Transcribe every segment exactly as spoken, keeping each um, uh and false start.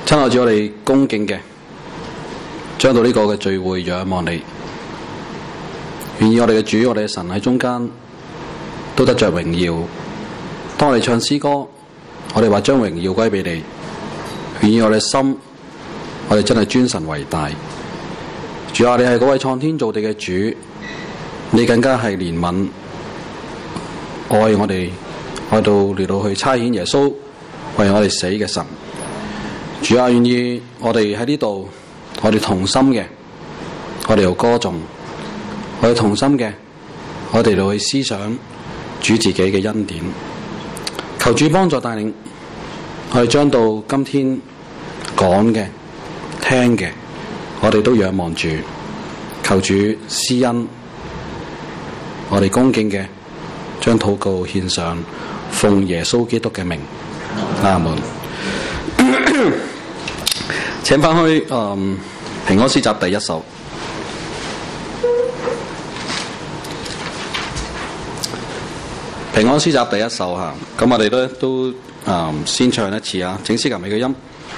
親愛主，我哋恭敬嘅將到呢個嘅聚會仰望你，願意我哋嘅主，我哋嘅神喺中間都得着榮耀。當我哋唱詩歌，我哋話將榮耀歸俾你，願意我哋心，我哋真係尊神為大。主啊，你係嗰位創天造地嘅主，你更加係憐憫愛我哋，愛到嚟到去差遣耶穌為我哋死嘅神。主啊，願意我哋喺呢度，我哋同心嘅，我哋又歌頌，我哋同心嘅，我哋就去思想主自己嘅恩典。求主幫助帶領，我哋將到今天講嘅、聽嘅，我哋都仰望住，求主施恩。我哋恭敬嘅，將禱告獻上，奉耶穌基督嘅名，阿門。請翻去嗯平安詩集第一首，平安詩集第一首吓，咁我哋都都嗯先唱一次啊，請司琴尾嘅音。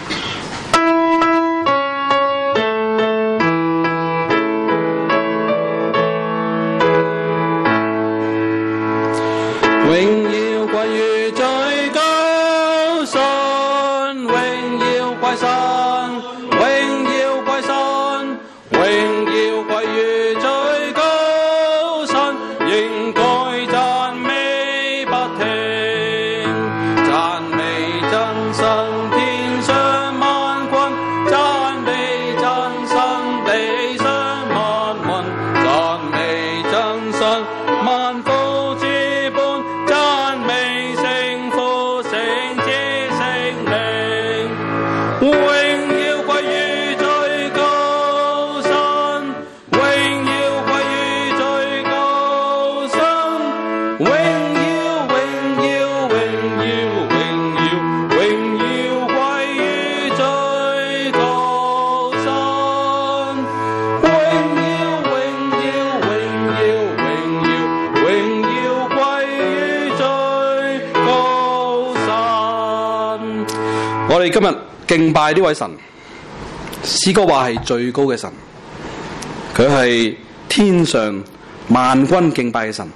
今日敬拜呢位神，詩歌話係最高嘅神，佢係天上萬軍敬拜嘅神。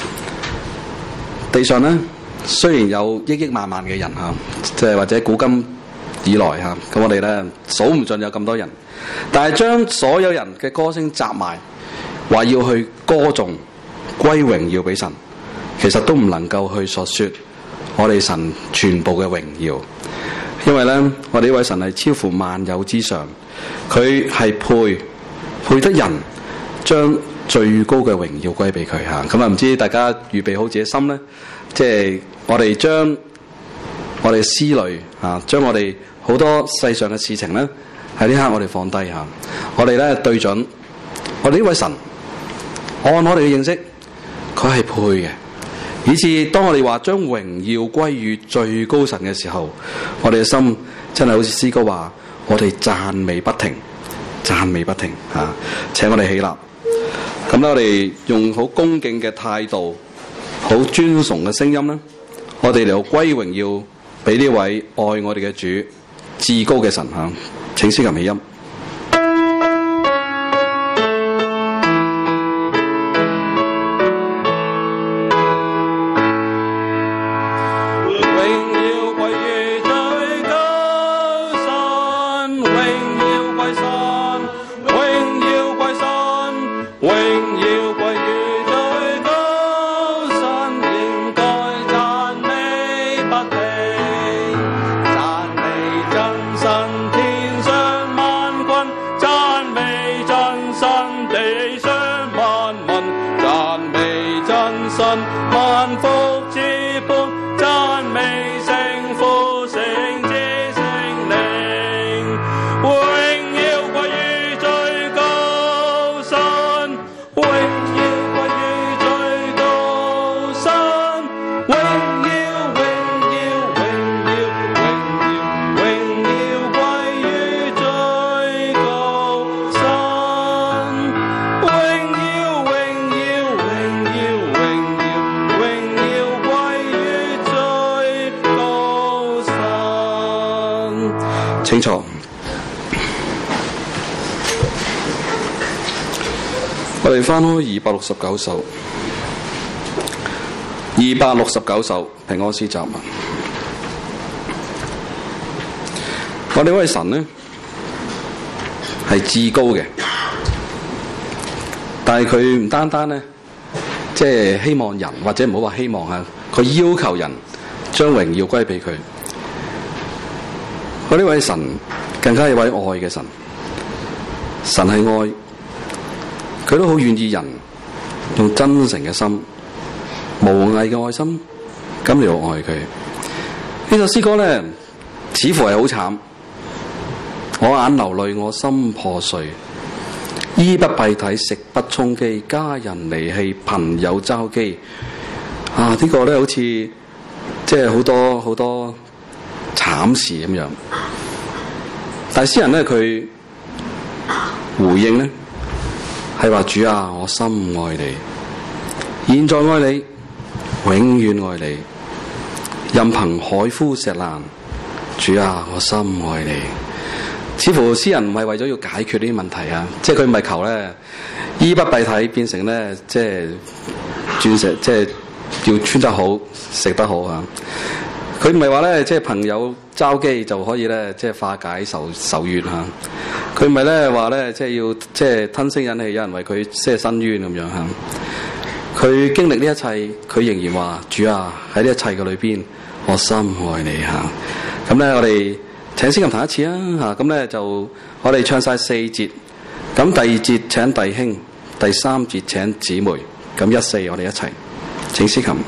地上呢，雖然有億億萬萬嘅人吓，即係或者古今以來吓，咁我哋咧數唔盡有咁多人，但係將所有人嘅歌聲集埋，話要去歌頌歸榮耀俾神，其實都唔能夠去述說我哋神全部嘅榮耀。因為咧，我哋呢位神係超乎萬有之上，佢係配配得人將最高嘅榮耀歸俾佢吓。咁啊，唔知大家預備好自己心咧，即係我哋將我哋思慮啊，將我哋好多世上嘅事情咧，喺呢刻我哋放低吓，我哋咧對準我哋呢位神，按我哋嘅認識，佢係配嘅。以至當我哋話將榮耀歸於最高神嘅時候，我哋嘅心真係好似詩歌話，我哋讚美不停，讚美不停吓、啊。請我哋起立，咁咧我哋用好恭敬嘅態度，好尊崇嘅聲音啦，我哋嚟到歸榮耀俾呢位愛我哋嘅主至高嘅神吓、啊。請司琴起音。 讚美真神天上萬清楚。我哋翻開二百六十九首，二百六十九首平安詩集文。我哋位神呢係至高嘅，但係佢唔單單呢，即係希望人，或者唔好話希望啊，佢要求人將榮耀歸俾佢。我呢位神更加係一位愛嘅神，神係愛，佢都好願意人用真誠嘅心、無偽嘅愛心咁嚟到愛佢。呢首詩歌咧，似乎係好慘。我眼流淚，我心破碎，衣不蔽體，食不充飢，家人離棄，朋友嘲譏。啊，這個、呢個咧好似即係好多好多慘事咁樣。但係詩人咧，佢回應咧係話：主啊，我深愛你，現在愛你，永遠愛你，任憑海枯石爛。主啊，我深愛你。似乎詩人唔係為咗要解決呢啲問題啊，即係佢唔係求咧衣不蔽體變成咧即係鑽石，即係要穿得好、食得好啊。佢唔係話咧即係朋友嘲譏就可以咧即係化解仇仇怨嚇。佢唔係咧話咧即係要即係吞聲忍氣，有人為佢即係伸冤咁樣嚇。佢經歷呢一切，佢仍然話：主啊，喺呢一切嘅裏邊，我深愛你嚇。咁咧，我哋請先咁彈一次啊嚇。咁咧就我哋唱晒四節，咁第二節請弟兄，第三節請姊妹，咁一四我哋一齊請司琴。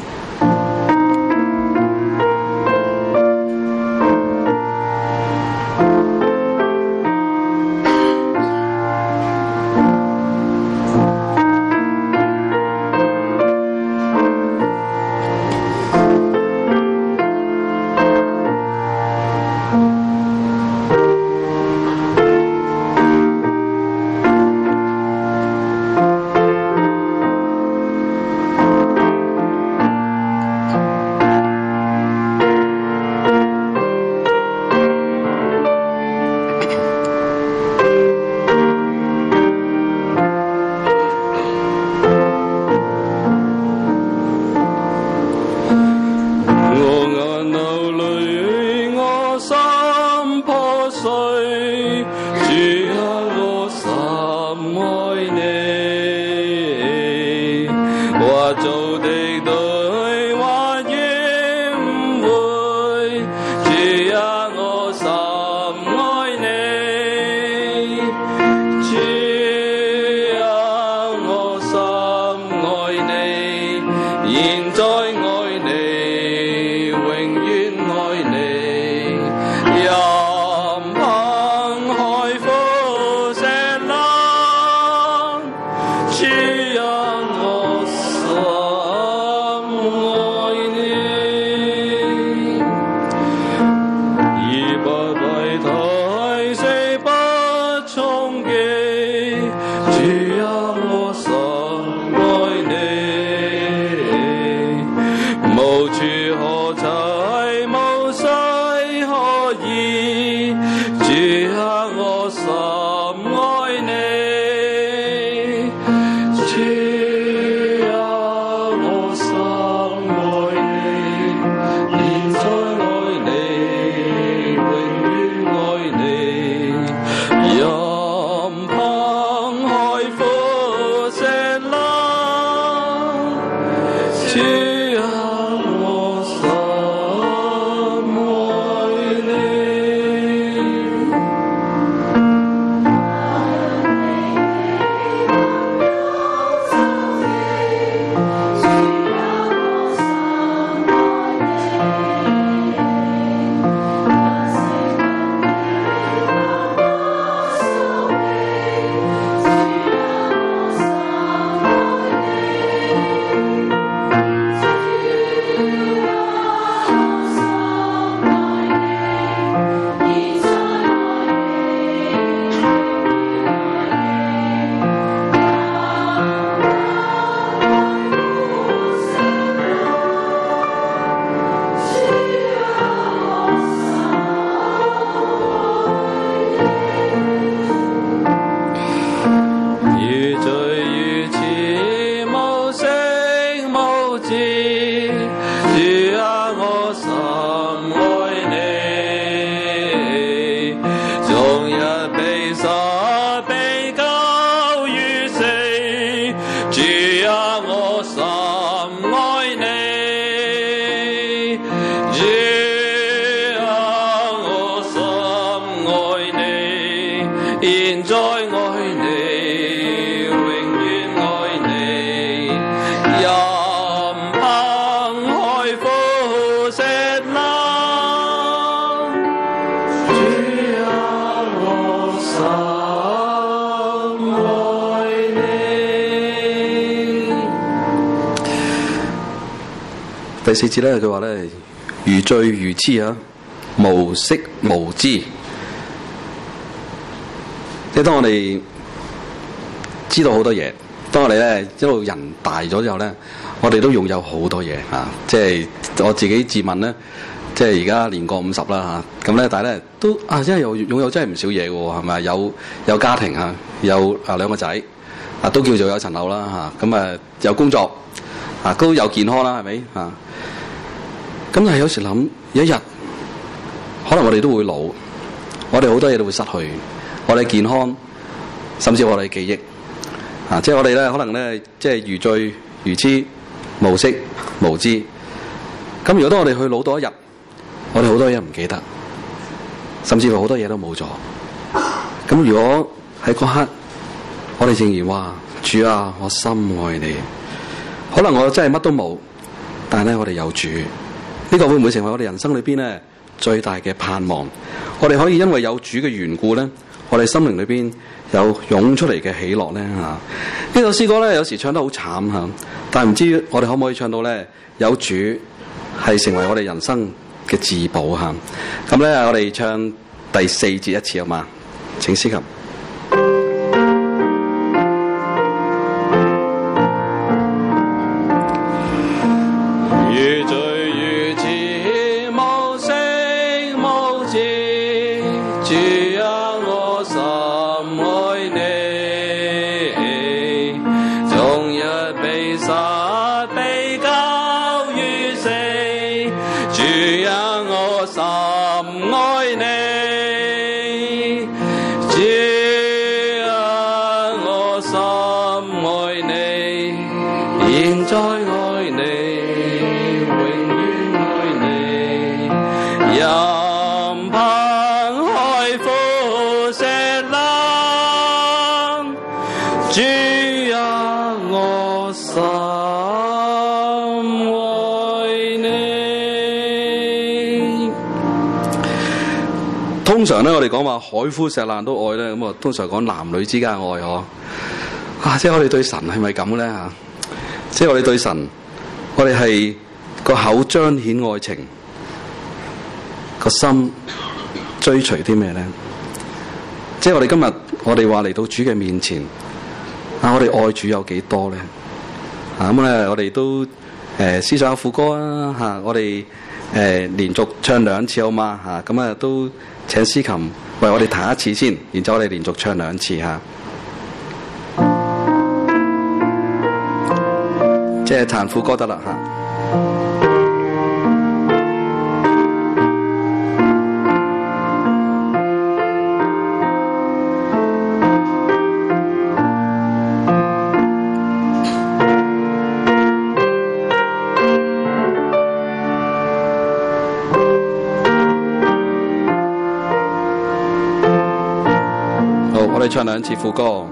現在愛你，永遠愛你，任憑海枯石爛，主啊，我心愛你。 第四節咧，佢話咧，如醉如痴啊，無色無知。即係當我哋知道好多嘢，當我哋咧一路人大咗之後咧，我哋都擁有好多嘢啊！即係我自己自問咧，即係而家年過五十啦嚇，咁咧但係咧都啊，真係有擁有真係唔少嘢嘅喎，係咪？有有家庭啊，有啊兩個仔啊，都叫做有層樓啦嚇，咁啊有工作啊，都有健康啦，係咪啊？咁但係有時諗，有一日可能我哋都會老，我哋好多嘢都會失去。我哋健康，甚至我哋記憶，啊，即係我哋咧，可能咧，即係如醉如痴，無色無知。咁如果當我哋去老多一日，我哋好多嘢唔記得，甚至乎好多嘢都冇咗。咁如果喺嗰刻，我哋仍然話主啊，我心愛你，可能我真係乜都冇，但係咧，我哋有主，呢個會唔會成為我哋人生裏邊咧最大嘅盼望？我哋可以因為有主嘅緣故咧。我哋心靈裏邊有湧出嚟嘅喜樂咧嚇，呢首詩歌咧有時唱得好慘嚇，但係唔知我哋可唔可以唱到咧有主係成為我哋人生嘅至寶嚇。咁咧我哋唱第四節一次好嘛？請司琴。 如醉如痴，無色無知，主啊，我心愛你，終日被殺被交於死，主啊，我心愛你，主啊，我心愛你，現在愛你，永遠愛你，任憑海枯石爛，主啊，我心愛你。 通常咧，我哋講話海枯石爛都愛咧，咁啊，通常講男女之間嘅愛嗬。啊，即係我哋對神係咪咁咧嚇？即係我哋對神，我哋係個口彰顯愛情，個心追隨啲咩咧？即係我哋今日我哋話嚟到主嘅面前，啊，我哋愛主有幾多咧？啊咁咧，我哋都誒思想下副歌啊嚇，我哋誒、呃、連續唱兩次好嘛嚇？咁啊都請司琴為我哋彈一次先，然之後我哋連續唱兩次嚇。即係彈副歌得啦嚇。好，我哋唱兩次副歌。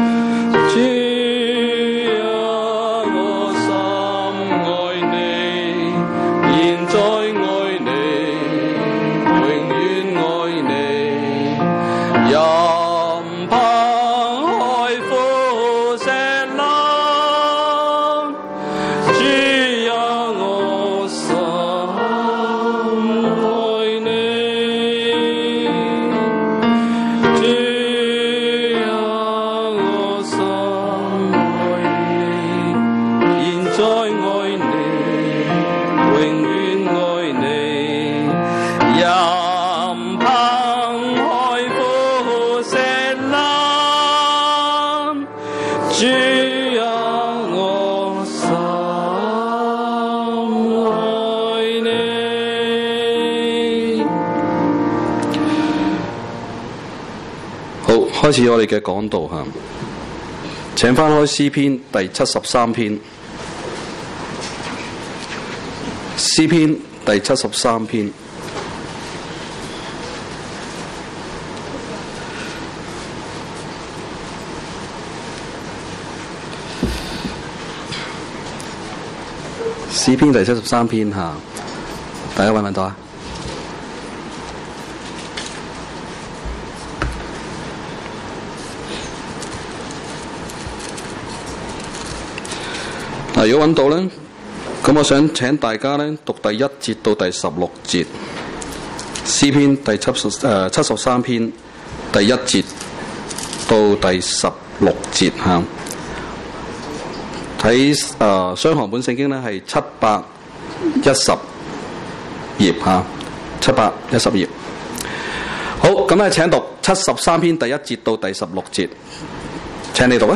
開始我哋嘅講道嚇，請翻開詩篇第七十三篇，詩篇第七十三篇， 詩篇第七十三篇嚇，大家揾唔揾到啊？嗱，如果揾到咧，咁我想請大家咧讀第一節到第十六節，詩篇第七十誒七十三篇第一節到第十六節嚇。喺誒雙行本聖經咧係七百一十頁嚇，七百一十頁。好，咁咧請讀七十三篇第一節到第十六節，請你讀啊！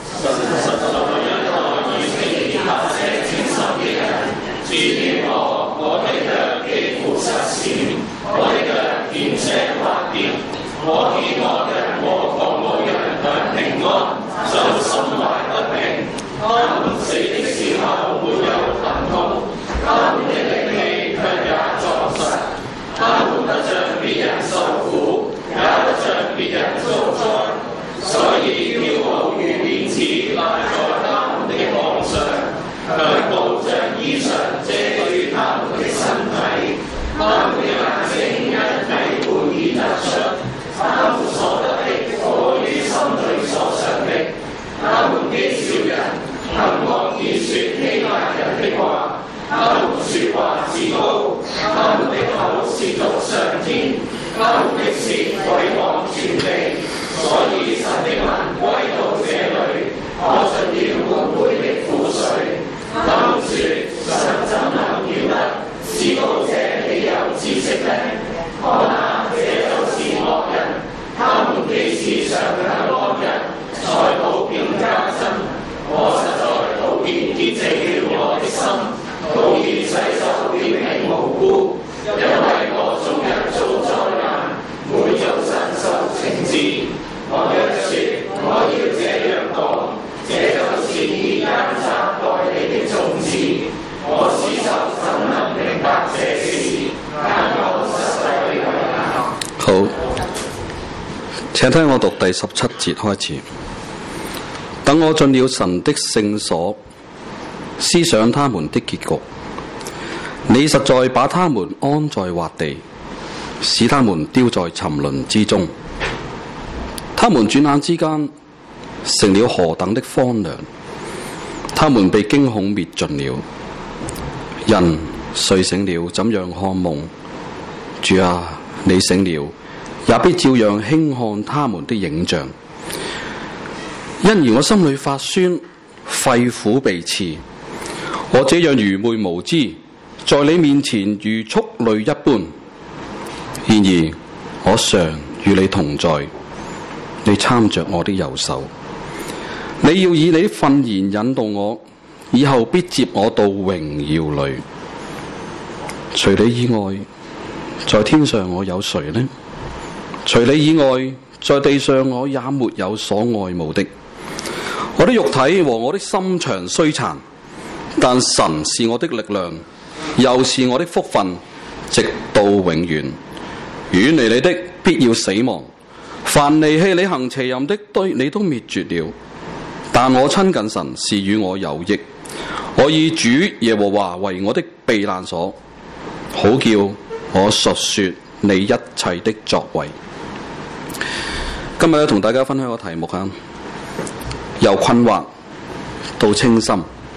好，請聽我讀第十七節開始。等我進了神的聖所，思想他們的結局。你實在把他們安在滑地，使他們丟在沉淪之中。他們轉眼之間成了何等的荒涼，他們被驚恐滅盡了。人睡醒了，怎樣看夢？主啊，你醒了，也必照樣輕看他們的影像。因而我心裏發酸，肺腑被刺。我這樣愚昧無知，在你面前如畜類一般。然而我常與你同在，你攙着我的右手。你要以你的訓言引導我，以後必接我到榮耀裏。除你以外，在天上我有誰呢？除你以外，在地上我也沒有所愛慕的。我的肉體和我的心腸衰殘，但神是我的力量，又是我的福分，直到永遠。遠離你的必要死亡，凡離棄你行邪淫的，對你都滅絕了。但我親近神是與我有益，我以主耶和華為我的避難所，好叫我述說你一切的作為。今日咧同大家分享個題目啊，由困惑到清心。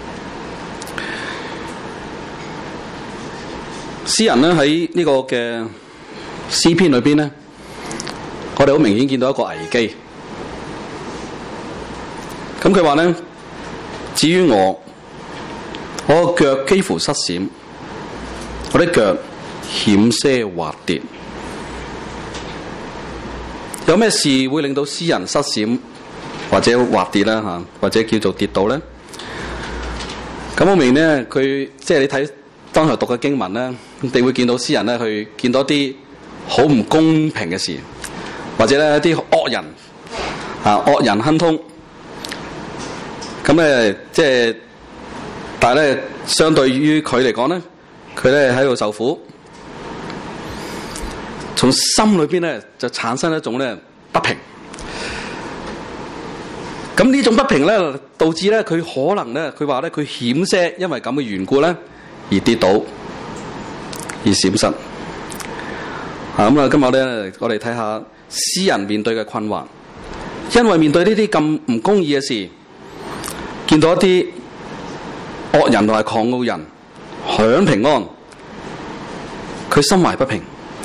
詩人咧喺呢個嘅詩篇裏邊咧，我哋好明顯見到一個危機。咁佢話咧，至於我，我個腳幾乎失閃，我的腳險些滑跌。有咩事會令到詩人失閃或者滑跌啦嚇，或者叫做跌倒咧？咁我明咧，佢即係你睇當時讀嘅經文咧，你會見到詩人咧去見到啲好唔公平嘅事，或者咧一啲惡人啊惡人亨通。咁咧即係，但係咧相對於佢嚟講咧，佢咧喺度受苦。從心裏邊咧就產生一種咧不平， 咁呢種不平咧，導致咧佢可能咧，佢話咧佢險些因為咁嘅緣故咧而跌倒，而閃失。啊咁啊，今日咧我哋睇下詩人面對嘅困惑，因為面對呢啲咁唔公義嘅事，見到一啲惡人同埋狂傲人享平安，佢心懷不平，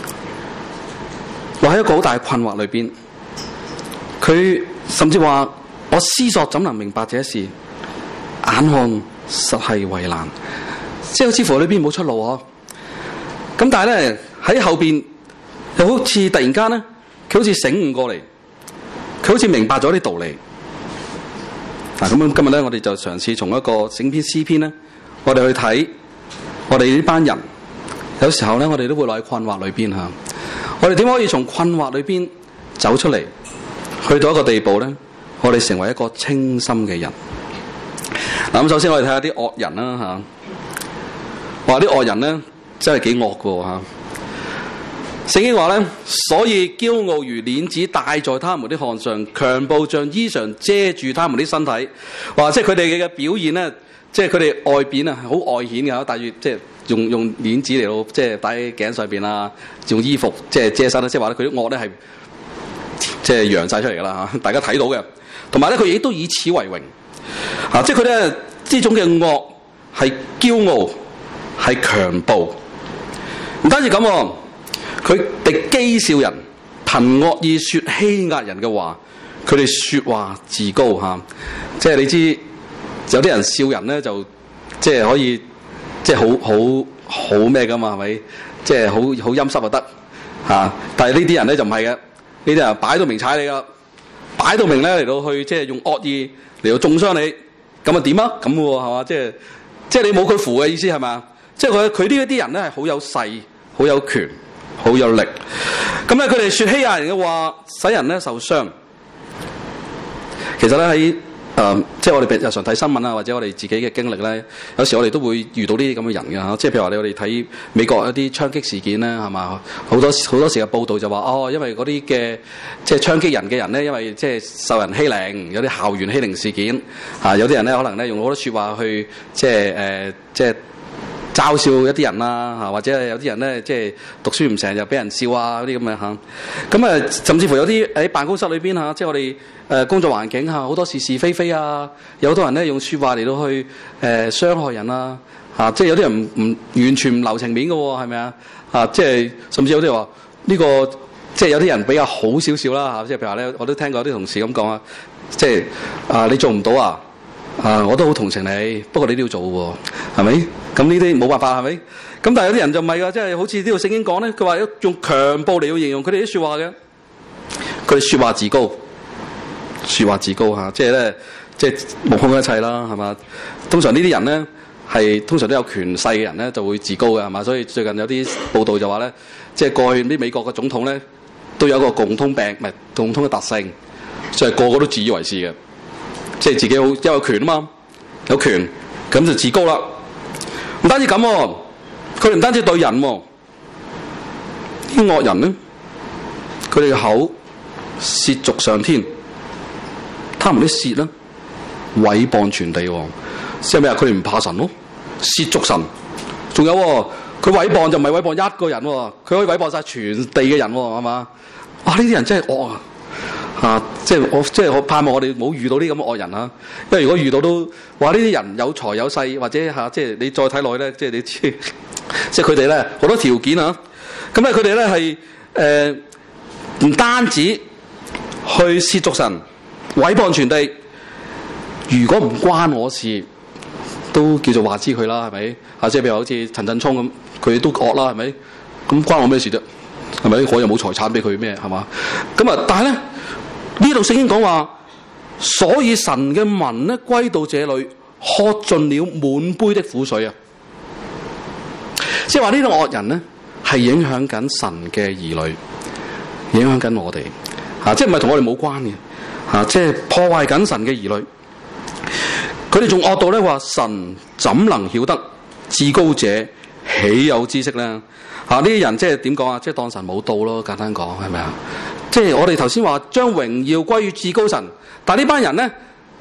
落喺一個好大嘅困惑裏邊。佢甚至話：我思索怎能明白這事？眼看實係為難，即係好似乎裏邊冇出路嗬。咁但係咧喺後邊又好似突然間咧，佢好似醒悟過嚟，佢好似明白咗啲道理。嗱，咁今日咧，我哋就嘗試從一個整篇詩篇咧，我哋去睇我哋呢班人。有時候咧，我哋都會落喺困惑裏邊吓。我哋點可以從困惑裏邊走出嚟，去到一個地步咧？我哋成為一個清心嘅人。嗱，咁首先我哋睇下啲惡人啦吓。話啲惡人咧真係幾惡㗎吓。聖經話咧，所以驕傲如鏈子戴在他們的項上，強暴像衣裳遮住他們的身體。話即係佢哋嘅表現咧，即係佢哋外邊啊好外顯嘅，戴住即係用用鏈子嚟到即係戴喺頸上邊啊，用衣服即係遮身啦。即係話咧，佢啲惡咧係即係揚晒出嚟噶啦吓，大家睇到嘅。同埋咧，佢亦都以此為榮啊！即係佢咧呢種嘅惡係驕傲，係強暴，唔單止咁喎。佢敵譏笑人，憑惡意說欺壓人嘅話，佢哋說話自高吓，即係你知有啲人笑人咧就即係可以即係好好好咩噶嘛，係咪？即係好好陰濕就得吓，但係呢啲人咧就唔係嘅，呢啲人擺到明踩你噶，擺到明咧嚟到去即係用惡意嚟到中傷你，咁啊點啊？咁喎係嘛？即係即係你冇佢符嘅意思係嘛？即係佢佢呢一啲人咧係好有勢，好有權。好有力，咁咧佢哋說欺壓人嘅話，使人咧受傷。其實咧喺誒，即係我哋日常睇新聞啊，或者我哋自己嘅經歷咧，有時我哋都會遇到呢啲咁嘅人嘅嚇。即係譬如話，你我哋睇美國一啲槍擊事件咧，係嘛？好多好多時嘅報道就話，哦，因為嗰啲嘅即係槍擊人嘅人咧，因為即係受人欺凌，有啲校園欺凌事件啊，有啲人咧可能咧用好多説話去即係誒、呃、即係。嘲笑一啲人啦，嚇或者係有啲人咧，即係讀書唔成就俾人笑啊嗰啲咁嘅嚇。咁啊，甚至乎有啲喺辦公室裏邊嚇，即係我哋誒工作環境嚇，好多是是非非啊，有好多人咧用説話嚟到去誒、呃、傷害人啊嚇，即係有啲人唔唔完全唔留情面嘅喎，係咪啊？啊，即係甚至有啲話呢個即係有啲人比較好少少啦嚇，即係譬如話咧，我都聽過啲同事咁講啊，即係啊你做唔到啊？啊！我都好同情你，不過你都要做喎，係咪？咁呢啲冇辦法，係咪？咁但係有啲人就唔係噶，即係好似呢度聖經講咧，佢話用強暴嚟到形容佢哋啲説話嘅，佢哋説話自高，説話自高嚇，即係咧，即係目空一切啦，係嘛？通常呢啲人咧係通常都有權勢嘅人咧就會自高嘅，係嘛？所以最近有啲報道就話咧，即係過去啲美國嘅總統咧都有一個共通病，唔係共通嘅特性，就係個個都自以為是嘅。即係自己好，因為有權啊嘛，有權咁就自高啦。唔單止咁，佢哋唔單止對人，啲惡人咧，佢哋嘅口褻瀆上天，他們啲舌咧毀謗全地。即係咩啊？佢哋唔怕神咯，褻瀆神。仲有佢毀謗就唔係毀謗一個人，佢可以毀謗晒全地嘅人，係嘛？哇！呢啲人真係惡啊！啊！即係我，即係我盼望我哋冇遇到啲咁嘅惡人啊！因為如果遇到都話呢啲人有財有勢，或者嚇、啊，即係你再睇落去咧，即係你知，即係佢哋咧好多條件啊！咁咧佢哋咧係誒唔單止去褻瀆神、毀謗全地，如果唔關我事，都叫做話知佢啦，係咪？啊，即係譬如好似陳振聰咁，佢都惡啦，係咪？咁關我咩事啫？係咪？我又冇財產俾佢咩？係嘛？咁啊，但係咧。呢度聖經講話，所以神嘅民咧歸到這裏，喝盡了滿杯的苦水啊！即係話呢啲惡人咧，係影響緊神嘅兒女，影響緊我哋啊！即係唔係同我哋冇關嘅啊！即係破壞緊神嘅兒女。佢哋仲惡到咧話，神怎能曉得至高者豈有知識咧？啊！呢啲人即係點講啊？即係當神冇到咯，簡單講係咪啊？即係我哋頭先話將榮耀歸於至高神，但係呢班人咧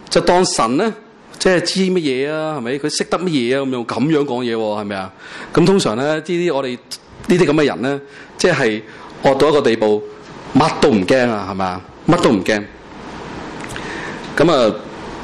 就當神咧，即係知乜嘢啊？係咪？佢識得乜嘢啊？咁樣咁樣講嘢喎，係咪啊？咁通常咧，呢啲我哋呢啲咁嘅人咧，即係惡到一個地步，乜都唔驚啊，係咪啊？乜都唔驚。咁啊，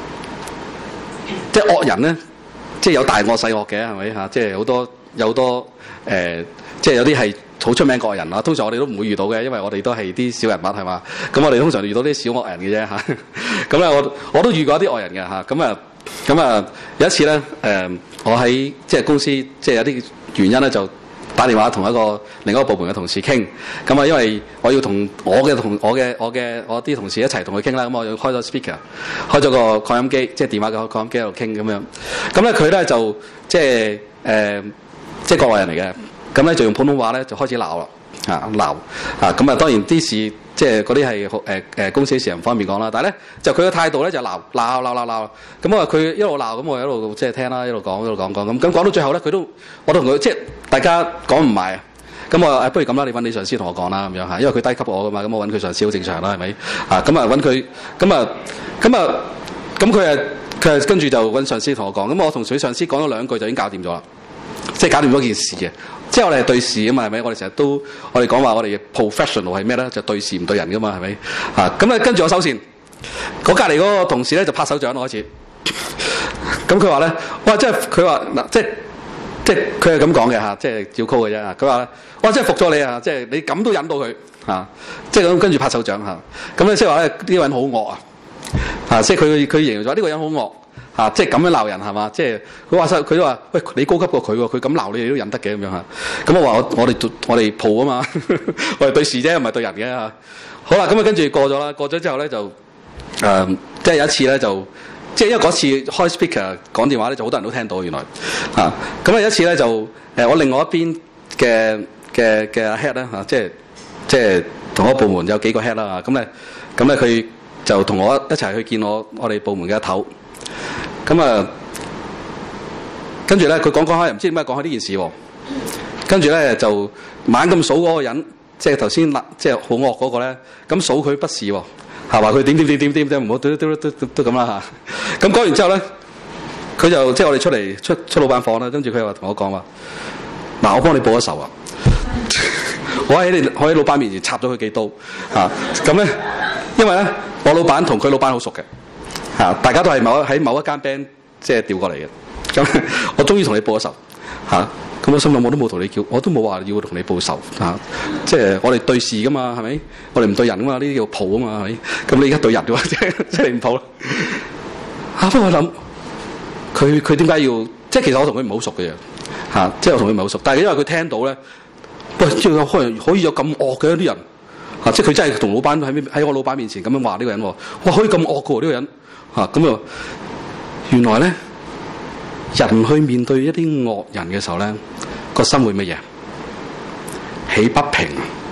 即係惡人咧，即係有大惡細惡嘅，係咪嚇？即係好多有好多誒、呃，即係有啲係好出名惡人啊。通常我哋都唔會遇到嘅，因為我哋都係啲小人物係嘛。咁我哋通常遇到啲小惡人嘅啫嚇。咁咧，我我都遇過一啲惡人嘅嚇。咁啊，咁啊，有一次咧，誒、呃，我喺即係公司，即係有啲原因咧就。打電話同一個另一個部門嘅同事傾，咁啊，因為我要同我嘅同我嘅我嘅我啲同事一齊同佢傾啦，咁我要開咗 speaker， 開咗個擴音機，即係電話嘅擴音機喺度傾咁樣。咁咧佢咧就即係誒、呃，即係國外人嚟嘅，咁咧就用普通話咧就開始鬧啦，啊鬧啊，咁啊當然啲事即係嗰啲係誒誒公司事唔方便講啦，但係咧就佢嘅態度咧就鬧鬧鬧鬧鬧，咁啊佢一路鬧，咁我一路即係聽啦，一路講一路講講咁，咁講到最後咧佢都我都同佢即係。大家講唔埋啊！咁我誒不如咁啦，你揾你上司同我講啦，咁樣嚇，因為佢低級我噶嘛，咁我揾佢上司好正常啦，係咪？啊，咁啊揾佢，咁啊，咁啊，咁佢誒佢誒跟住就揾上司同我講，咁我同佢上司講咗兩句就已經搞掂咗啦，即係搞掂咗件事嘅。即係我哋係對事啊嘛，係咪？我哋成日都我哋講話我哋 professional 係咩咧？就對事唔對人噶嘛，係咪？啊，咁咧跟住我收線，我隔離嗰個同事咧就拍手掌咯開始。咁佢話咧，哇！即係佢話嗱，即係。即係佢係咁講嘅嚇，即係照 call 嘅啫。佢話：哇！真係服咗你啊！即係你咁都引到佢嚇，即係咁跟住拍手掌嚇。咁咧即係話咧，呢個人好惡啊！嚇，即係佢佢形容咗呢個人好惡嚇，即係咁樣鬧人係嘛？即係佢話佢都話：喂，你高級過佢喎，佢咁鬧你哋都忍得嘅咁樣嚇。咁我話我我哋我哋蒲啊嘛，我哋對事啫，唔係對人嘅嚇。好啦，咁啊跟住過咗啦，過咗之後咧就誒、呃，即係有一次咧就。即係因為嗰次開 speaker 講電話咧，就好多人都聽到原來嚇。咁啊有一次咧就誒我另外一邊嘅嘅嘅 head 咧嚇，即係即係同一個部門有幾個 head 啦。咁咧咁咧佢就同我一齊去見我我哋部門嘅一頭。咁啊跟住咧佢講講開，唔知點解講開呢件事喎。跟住咧就猛咁數嗰個人，即係頭先即係好惡嗰個咧，咁數佢不是喎。係話佢點點點點點點唔好都都都都都咁啦嚇。咁講完之後咧，佢就即係我哋出嚟出出老闆房啦。跟住佢又同我講話：嗱，我幫你報咗仇啊！我喺你我喺老闆面前插咗佢幾刀嚇。咁咧，因為咧我老闆同佢老闆好熟嘅嚇，大家都係某喺某一間 band 即係調過嚟嘅。咁我終於同你報咗仇嚇。咁我心諗我都冇同你叫，我都冇話要同你報仇啊！即係我哋對事噶嘛，係咪？我哋唔對人噶嘛，呢啲叫抱啊嘛，係咪？咁你而家對人嘅話，即係即係唔抱啦。啊！不過我諗佢佢點解要？即係其實我同佢唔係好熟嘅嘢嚇，即係我同佢唔係好熟。但係因為佢聽到咧，喂，即係可能可以有咁惡嘅一啲人嚇，即係佢真係同老闆喺喺我老闆面前咁樣話呢個人喎，哇！可以咁惡嘅喎呢個人嚇，咁啊原來咧。人去面對一啲惡人嘅時候咧，個心會乜嘢？起不平，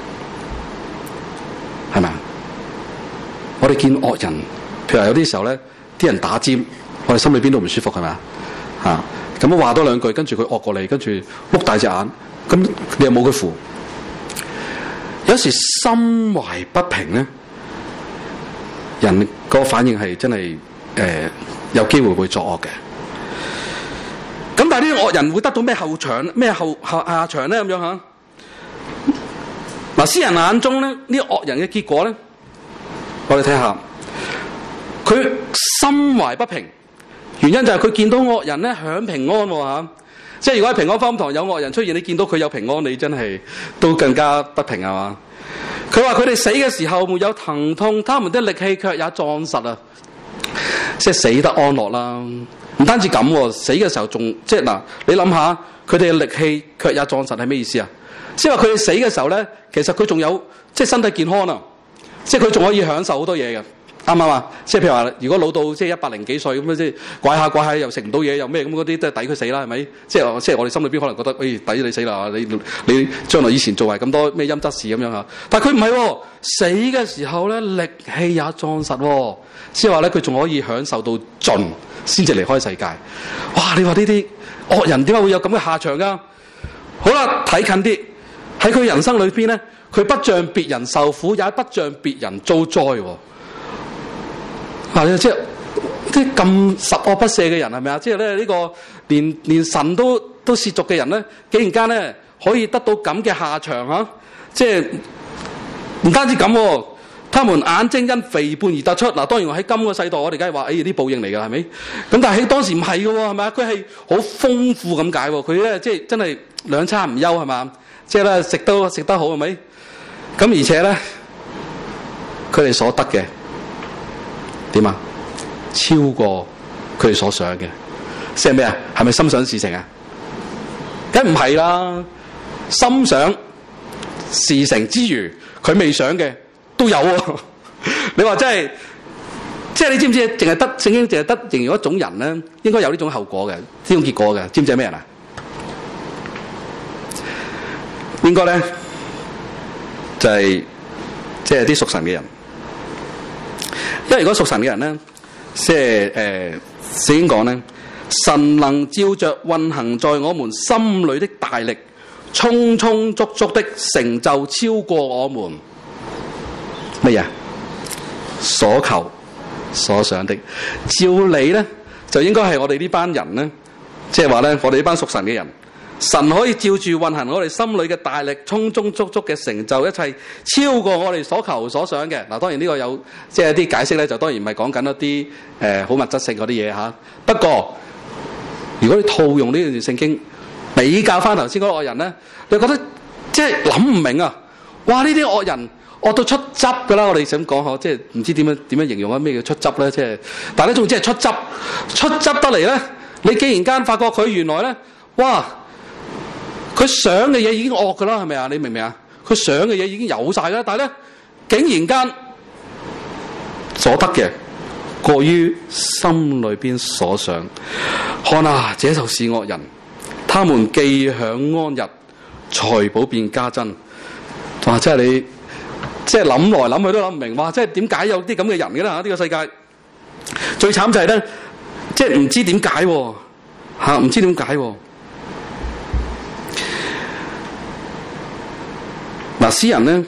係咪啊？我哋見惡人，譬如話有啲時候咧，啲人打尖，我哋心裏邊都唔舒服，係咪啊？嚇！咁我話多兩句，跟住佢惡過你，跟住碌大隻眼，咁你又冇佢符。有時心懷不平咧，人個反應係真係誒、呃、有機會會作惡嘅。咁但係呢啲惡人會得到咩後場咩後後下場咧？咁樣嚇嗱，詩人眼中咧，呢啲惡人嘅結果咧，我哋睇下，佢心懷不平，原因就係佢見到惡人咧享平安喎嚇，即係如果喺平安福音堂有惡人出現，你見到佢有平安，你真係都更加不平係嘛？佢話佢哋死嘅時候沒有疼痛，他們的力氣卻也壯實啊！即係死得安樂啦。唔單止咁，死嘅時候仲即係嗱，你諗下佢哋嘅力氣卻也壯實係咩意思啊？即係話佢哋死嘅時候咧，其實佢仲有即係身體健康啊，即係佢仲可以享受好多嘢嘅，啱唔啱啊？即係譬如話，如果老到即係一百零幾歲咁樣，即係拐下拐下又食唔到嘢又咩咁嗰啲，都係抵佢死啦，係咪？即係即係我哋心裏邊可能覺得，誒、哎、抵你死啦！你你將來以前做埋咁多咩陰質事咁樣嚇，但係佢唔係喎，死嘅時候咧力氣也壯實喎，即係話咧佢仲可以享受到盡。先至離開世界，哇！你話呢啲惡人點解會有咁嘅下場㗎？好啦，睇近啲，喺佢人生裏邊咧，佢不像別人受苦，也不像別人遭災喎。啊，即係啲咁十惡不赦嘅人係咪啊？即係咧呢個連連神都都褻瀆嘅人咧，竟然間咧可以得到咁嘅下場嚇！即係唔單止咁、啊，他們眼睛因肥胖而突出。嗱，當然我喺今個世代，我哋梗係話誒啲報應嚟㗎，係咪？咁但係喺當時唔係嘅喎，係咪啊？佢係好豐富咁解喎，佢咧即係真係兩餐唔休係嘛？即係咧食都食得好係咪？咁而且咧，佢哋所得嘅點啊？超過佢哋所想嘅，即係咩啊？係咪心想事成啊？梗唔係啦，心想事成之餘，佢未想嘅都有喎、啊。你話真係，即係你知唔知？淨係得聖經淨係得形容一種人咧，應該有呢種後果嘅，呢種結果嘅，知唔知係咩人啊？應該咧就係即係啲屬神嘅人，因為如果屬神嘅人咧。即係誒，聖經講咧，神能照着運行在我們心裏的大力，充充足足的成就超過我們乜嘢所求所想的。照理咧，就應該係我哋呢班人咧，即係話咧，我哋呢班屬神嘅人，神可以照住運行我哋心裏嘅大力，充充足足嘅成就一切，超過我哋所求所想嘅。嗱，當然呢個有即係一啲解釋咧，就當然唔係講緊一啲誒好物質性嗰啲嘢嚇。不過如果你套用呢段聖經比較翻頭先嗰個惡人咧，你覺得即係諗唔明啊！哇！呢啲惡人惡到出汁㗎啦！我哋想講下，即係唔知點樣點樣形容啊？咩叫出汁咧？即係，但係咧總之係出汁，出汁得嚟咧，你竟然間發覺佢原來咧，哇！佢想嘅嘢已經惡噶啦，係咪啊？你明唔明啊？佢想嘅嘢已經有晒噶啦，但係咧，竟然間所得嘅過於心裏邊所想。看啊，這就是惡人，他們既享安逸，財寶便加增。哇！即係你，即係諗來諗去都諗唔明，哇！即係點解有啲咁嘅人嘅啦？呢、這個世界最慘就係咧，即係唔知點解吓，唔知點解。嗱，詩人咧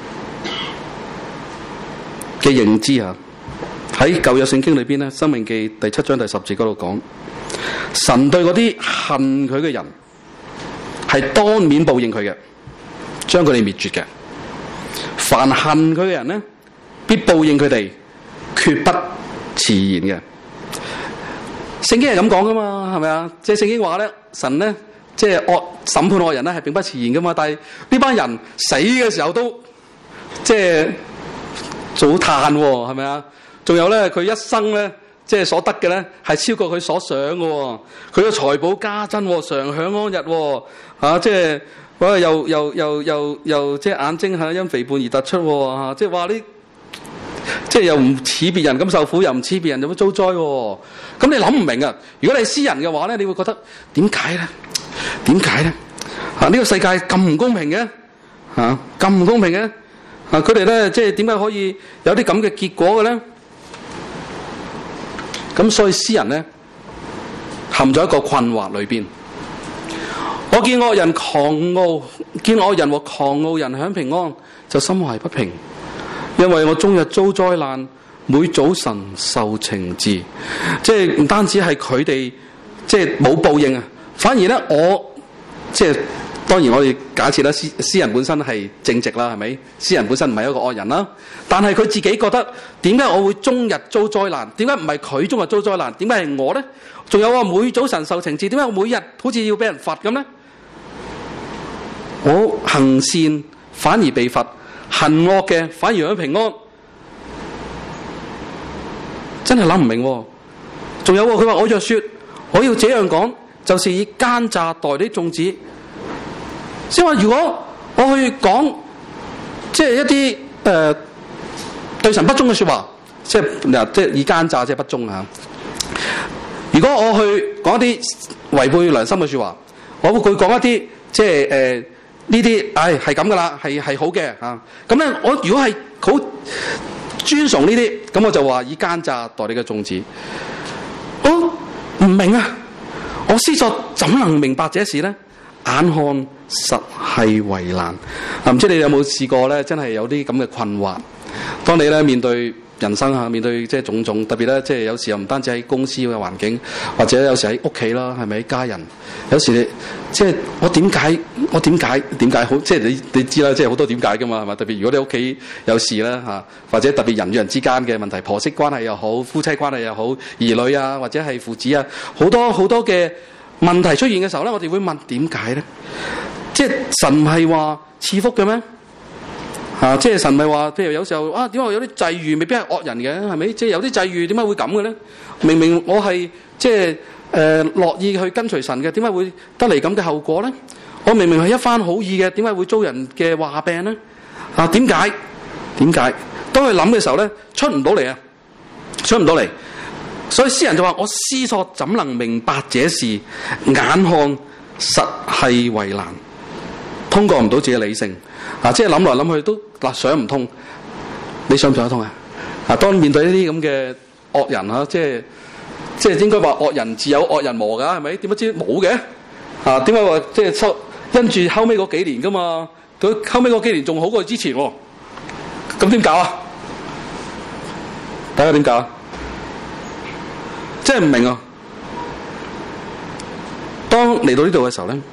嘅認知啊，喺舊約聖經裏邊咧，《申命記》第七章第十節嗰度講，神對嗰啲恨佢嘅人係當面報應佢嘅，將佢哋滅絕嘅。凡恨佢嘅人咧，必報應佢哋，決不遲延嘅。聖經係咁講噶嘛，係咪啊？即係聖經話咧，神咧。即係惡審判惡人咧，係並不遲延噶嘛。但係呢班人死嘅時候都即係早嘆喎，係咪啊？仲有咧，佢一生咧，即係所得嘅咧，係超過佢所想嘅。佢嘅財寶加增，常享安逸。啊，即係哇，又又又又又即係眼睛嚇因肥胖而突出。嚇，即係話呢，即係又唔似別人咁受苦，又唔似別人咁遭災。咁你諗唔明啊？如果你係詩人嘅話咧，你會覺得點解咧？點解咧？啊，呢個世界咁唔公平嘅，啊咁唔公平嘅，啊佢哋咧即係點解可以有啲咁嘅結果嘅咧？咁所以詩人咧陷咗一個困惑裏邊。我見惡人狂傲，見惡人和狂傲人享平安，就心懷不平，因為我終日遭災難，每早晨受懲治。即係唔單止係佢哋即係冇報應啊！反而咧，我即係當然，我哋假設啦，詩詩人本身係正直啦，係咪？詩人本身唔係一個惡人啦，但係佢自己覺得點解我會終日遭災難？點解唔係佢終日遭災難？點解係我咧？仲有啊，每早晨受懲治，點解我每日好似要俾人罰咁咧？我行善反而被罰，行惡嘅反而享平安，真係諗唔明喎。仲有佢話我若說我要這樣講，就是以奸詐代啲眾子，即係話如果我去講即係一啲誒、呃、對神不忠嘅說話，即係嗱即係以奸詐即係不忠啊！如果我去講一啲違背良心嘅說話，我會講一啲即係誒呢啲，唉係咁噶啦，係係好嘅啊！咁咧，我如果係好尊崇呢啲，咁我就話以奸詐代你嘅眾子。我唔明啊！我思索怎能明白這事呢？眼看實係為難。唔知你有冇試過咧？真係有啲咁嘅困惑。 當你咧面對人生嚇，面對即係種種，特別咧即係有時候唔單止喺公司嘅環境，或者有時喺屋企啦，係咪家人？有時你即係我點解？我點解？點解好？即係你你知啦，即係好多點解㗎嘛，係嘛？特別如果你屋企有事啦嚇，或者特別人與人之間嘅問題，婆媳關係又好，夫妻關係又好，兒女啊，或者係父子啊，好多好多嘅問題出現嘅時候咧，我哋會問點解咧？即係神係話賜福嘅咩？啊！即係神咪話，譬如有時候啊，點解有啲際遇未必係惡人嘅，係咪？即係有啲際遇點解會咁嘅咧？明明我係即係誒樂意去跟隨神嘅，點解會得嚟咁嘅後果咧？我明明係一番好意嘅，點解會遭人嘅話病咧？啊，點解？點解？當佢諗嘅時候咧，出唔到嚟啊，出唔到嚟。所以詩人就話：我思索怎能明白這事？眼看實係為難，通過唔到自己嘅理性。啊！即係諗來諗去都嗱想唔通，你想唔想得通啊？啊！當面對呢啲咁嘅惡人啊，即係即係應該話惡人自有惡人磨㗎，係咪？點不知冇嘅？啊！點解話即係收因住後尾嗰幾年㗎嘛？佢後尾嗰幾年仲好過之前喎，咁點搞啊？大家點搞啊？真係唔明啊！當嚟到呢度嘅時候咧，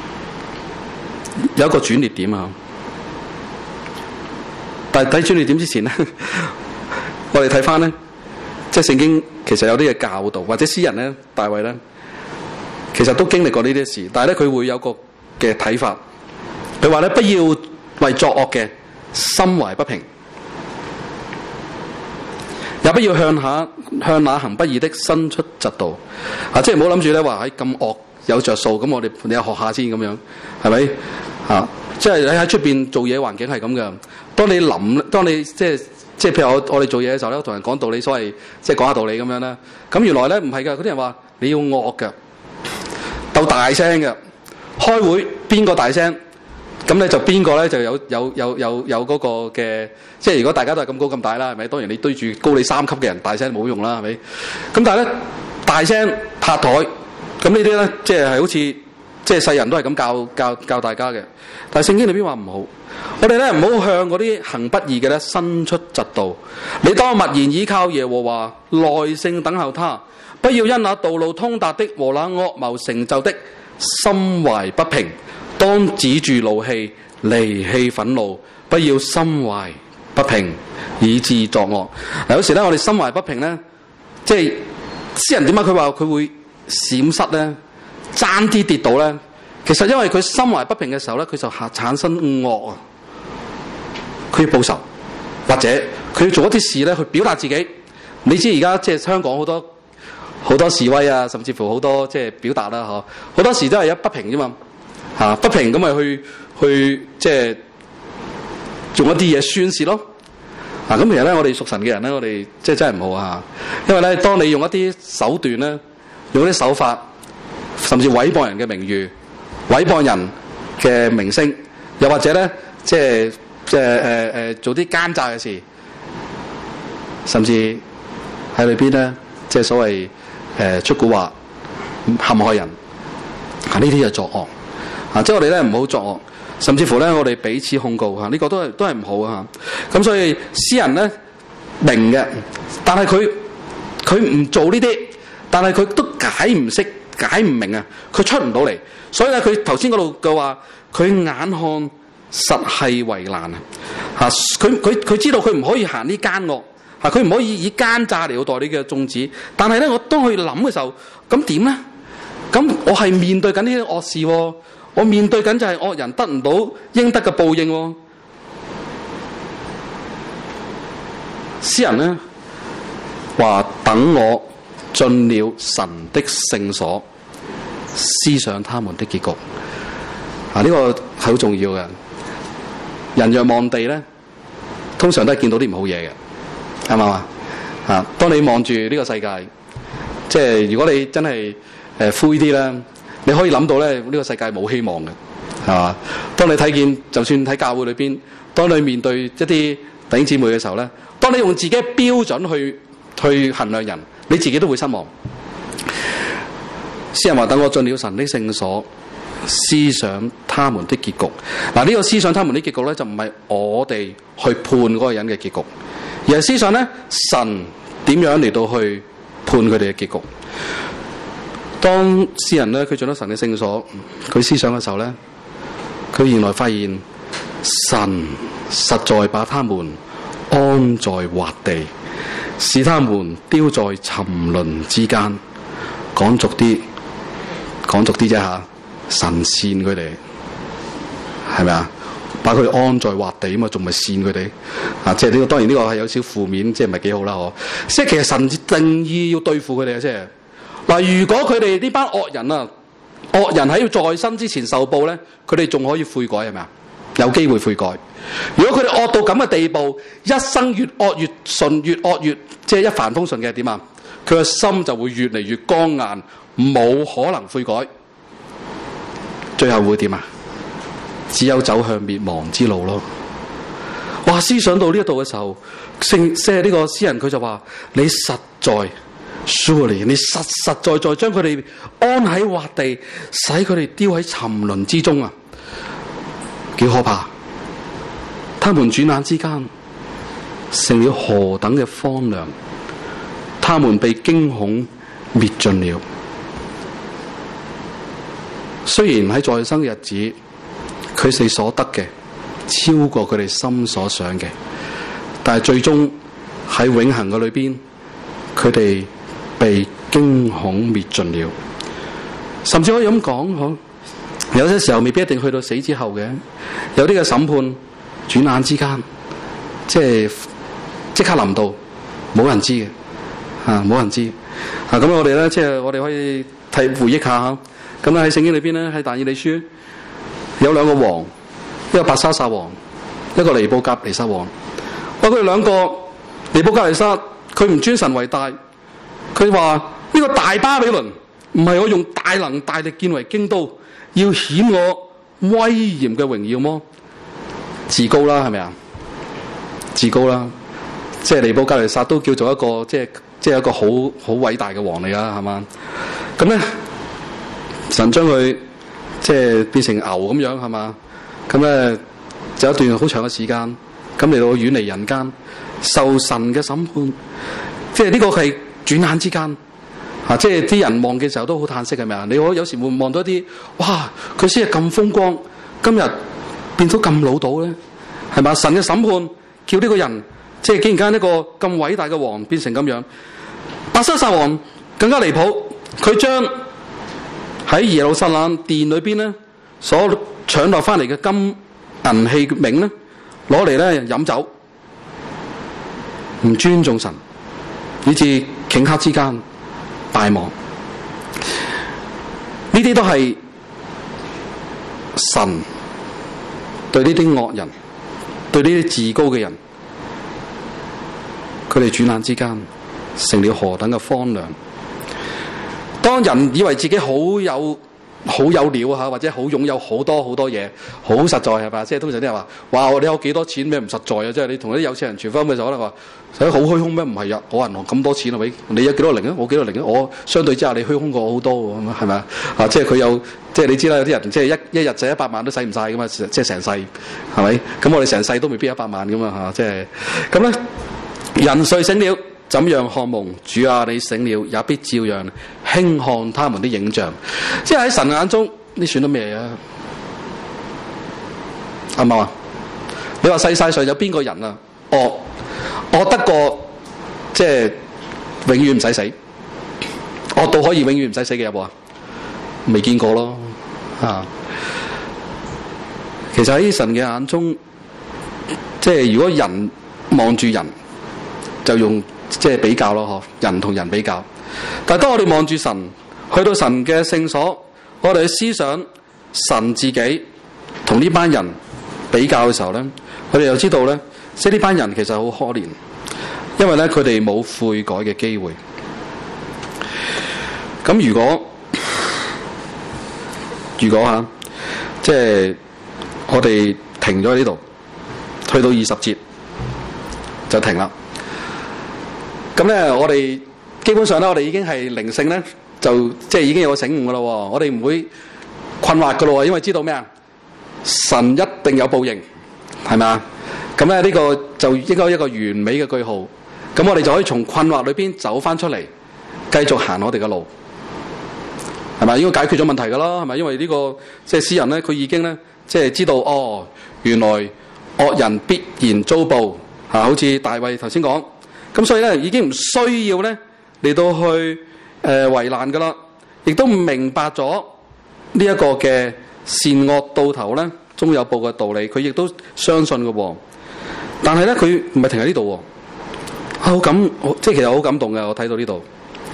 有一個轉捩點啊！但係睇轉捩點之前咧，我哋睇翻咧，即係聖經其實有啲嘅教導，或者詩人咧，大衛咧，其實都經歷過呢啲事，但係咧佢會有個嘅睇法，佢話咧不要為作惡嘅心懷不平，也不要向下向那行不義的伸出嫉妒啊！即係唔好諗住咧話喺咁惡有着數，咁我哋你又學下先咁樣，係咪啊？即係你喺出邊做嘢環境係咁嘅。當你臨，當你即係即係譬如我我哋做嘢嘅時候咧，同人講道理，所謂即係講下道理咁樣啦。咁原來咧唔係㗎，嗰啲人話你要惡㗎，鬥大聲嘅。開會邊個大聲，咁咧就邊個咧就有有有有有嗰個嘅，即係如果大家都係咁高咁大啦，係咪？當然你對住高你三級嘅人大聲冇用啦，係咪？咁但係咧大聲拍台，咁呢啲咧即係係好似即係世人都係咁教教教大家嘅。但係聖經裏邊話唔好，我哋咧唔好向嗰啲行不義嘅咧伸出嫉妒。你當默然倚靠耶和華，耐性等候他，不要因那道路通達的和那惡謀成就的心懷不平。當止住怒氣，離棄憤怒，不要心懷不平，以致作惡。嗱，有時咧我哋心懷不平咧，即係詩人點解佢話佢會閃失咧，爭啲跌倒咧？其實因為佢心懷不平嘅時候咧，佢就產生惡啊！佢要報仇，或者佢要做一啲事咧去表達自己。你知而家即係香港好多好多示威啊，甚至乎好多即係表達啦，嗬！好多時都係一不平啫嘛，嚇不平咁咪去去即係做一啲嘢宣泄咯。嗱咁其實咧，我哋屬神嘅人咧，我哋即係真係唔好啊！因為咧，當你用一啲手段咧，用一啲手法，甚至毀謗人嘅名譽。毀謗人嘅名聲，又或者咧，即係即係誒誒做啲奸詐嘅事，甚至喺裏邊咧，即係所謂誒、呃、出蠱惑、陷害人，啊呢啲就作惡啊！即係我哋咧唔好作惡，甚至乎咧我哋彼此控告嚇，呢、這個都係都係唔好啊！咁所以詩人咧明嘅，但係佢佢唔做呢啲，但係佢都解唔識。解唔明啊！佢出唔到嚟，所以咧佢頭先嗰度嘅話，佢眼看實係為難啊！嚇，佢佢佢知道佢唔可以行呢奸惡嚇，佢唔可以以奸詐嚟到代你嘅眾子。但係咧，我當佢諗嘅時候，咁點咧？咁我係面對緊呢啲惡事喎，我面對緊就係惡人得唔到應得嘅報應喎。詩人咧話：等我進了神的聖所，思想他們的結局。啊，呢、這個係好重要嘅。人若望地咧，通常都係見到啲唔好嘢嘅，係嘛嘛？啊，當你望住呢個世界，即係如果你真係誒、呃、灰啲咧，你可以諗到咧呢、這個世界冇希望嘅，係嘛？當你睇見，就算喺教會裏邊，當你面對一啲弟兄姊妹嘅時候咧，當你用自己嘅標準去去衡量人，你自己都會失望。詩人話：等我進了神的聖所，思想他們的結局。嗱，呢個思想他們的結局咧，就唔係我哋去判嗰個人嘅結局， 而係思想咧神點樣嚟到去判佢哋嘅結局。當詩人咧佢進咗神嘅聖所，佢思想嘅時候咧，佢原來發現神實在把他們安在滑地，使他們丟在沉淪之間。講俗啲，講俗啲啫吓，神善佢哋，係咪啊？把佢安在滑地啊嘛，仲咪善佢哋啊？即係呢個當然呢個係有少負面，即係唔係幾好啦？嗬！即係其實神定意要對付佢哋嘅，即係嗱。如果佢哋呢班惡人啊，惡人喺要在生之前受報咧，佢哋仲可以悔改係咪啊？有機會悔改。如果佢哋惡到咁嘅地步，一生越惡越順，越惡越即係一帆風順嘅點啊？佢個心就會越嚟越剛硬，冇可能悔改，最後會點啊？只有走向滅亡之路咯。哇！思想到呢一度嘅時候，聖即係呢個詩人佢就話：你實在 surely， 你實實在在將佢哋安喺滑地，使佢哋丟喺沉淪之中啊！幾可怕！他們轉眼之間成了何等嘅荒涼，他們被驚恐滅盡了。雖然喺在生嘅日子，佢哋所得嘅超過佢哋心所想嘅，但係最終喺永恆嘅裏邊，佢哋被驚恐滅盡了。甚至可以咁講，嗬，有些時候未必一定去到死之後嘅，有啲嘅審判轉眼之間，即係即刻臨到，冇人知嘅，吓、啊、冇人知。啊，咁我哋咧，即係我哋可以睇回憶下吓。咁咧喺聖經裏邊咧，喺但以理書有兩個王，一個伯沙撒王，一個尼布甲尼撒王。哇！佢哋兩個尼布甲尼撒，佢唔尊神為大，佢話呢個大巴比倫唔係我用大能大力建為京都，要顯我威嚴嘅榮耀麼？自高啦，係咪啊？自高啦，即係尼布甲尼撒都叫做一個即係即係一個好好偉大嘅王嚟啦，係嘛？咁咧。神將佢即係變成牛咁樣，係嘛？咁咧就有一段好長嘅時間，咁嚟到遠離人間，受神嘅審判。即係呢個係轉眼之間，啊！即係啲人望嘅時候都好嘆息，係咪啊？你可有時會望到一啲，哇！佢先係咁風光，今日變咗咁老土咧，係嘛？神嘅審判叫呢個人，即係竟然間一個咁偉大嘅王變成咁樣。伯沙撒王更加離譜，佢將喺耶路撒冷殿裏邊咧，所搶奪翻嚟嘅金銀器皿咧，攞嚟咧飲酒，唔尊重神，以致頃刻之間敗亡。呢啲都係神對呢啲惡人，對呢啲自高嘅人，佢哋轉眼之間成了何等嘅荒涼。當人以為自己好有好有料嚇，或者好擁有好多好多嘢，好實在係嘛？即係通常啲人話：哇！我哋有幾多錢咩唔實在啊？即係你同啲有錢人傳福音嘅時候，可能話使好虛空咩？唔係啊！我銀行咁多錢啊，喂！你有幾多零啊？我幾多零啊？我相對之下你虛空過我好多喎，係咪啊？即係佢有，即係你知啦，有啲人即係一一日就一百萬都使唔晒噶嘛，即係成世係咪？咁我哋成世都未必一百萬噶嘛嚇，即係咁咧。人睡醒了，怎樣看夢？主啊，你醒了，也必照樣輕看他們的影像。即係喺神眼中，你算得咩啊？啱唔啱啊？你話世世上有邊個人啊？惡惡得過即係永遠唔使死，惡到可以永遠唔使死嘅有冇啊？未見過咯啊！其實喺神嘅眼中，即係如果人望住人，就用即係比較咯，嗬，人同人比較。但係當我哋望住神，去到神嘅聖所，我哋去思想神自己同呢班人比較嘅時候咧，我哋又知道咧，即係呢班人其實好可憐，因為咧佢哋冇悔改嘅機會。咁如果如果吓，即係我哋停咗喺呢度，去到二十節就停啦。咁咧，我哋基本上咧，我哋已經係靈性咧，就即係已經有個醒悟噶啦。我哋唔會困惑噶咯，因為知道咩啊？神一定有報應，係咪啊？咁咁咧呢個就應該一個完美嘅句號。咁我哋就可以從困惑裏邊走翻出嚟，繼續行我哋嘅路，係咪？應該解決咗問題㗎啦，係咪？因為呢個即係詩人咧，佢已經咧即係知道哦，原來惡人必然遭報嚇，好似大衛頭先講。咁所以咧已經唔需要咧嚟到去誒為難㗎啦，亦都明白咗呢一個嘅善惡到頭咧終有報嘅道理，佢亦都相信嘅喎。但係咧佢唔係停喺呢度喎。好感，即係其實好感動嘅。我睇到呢度，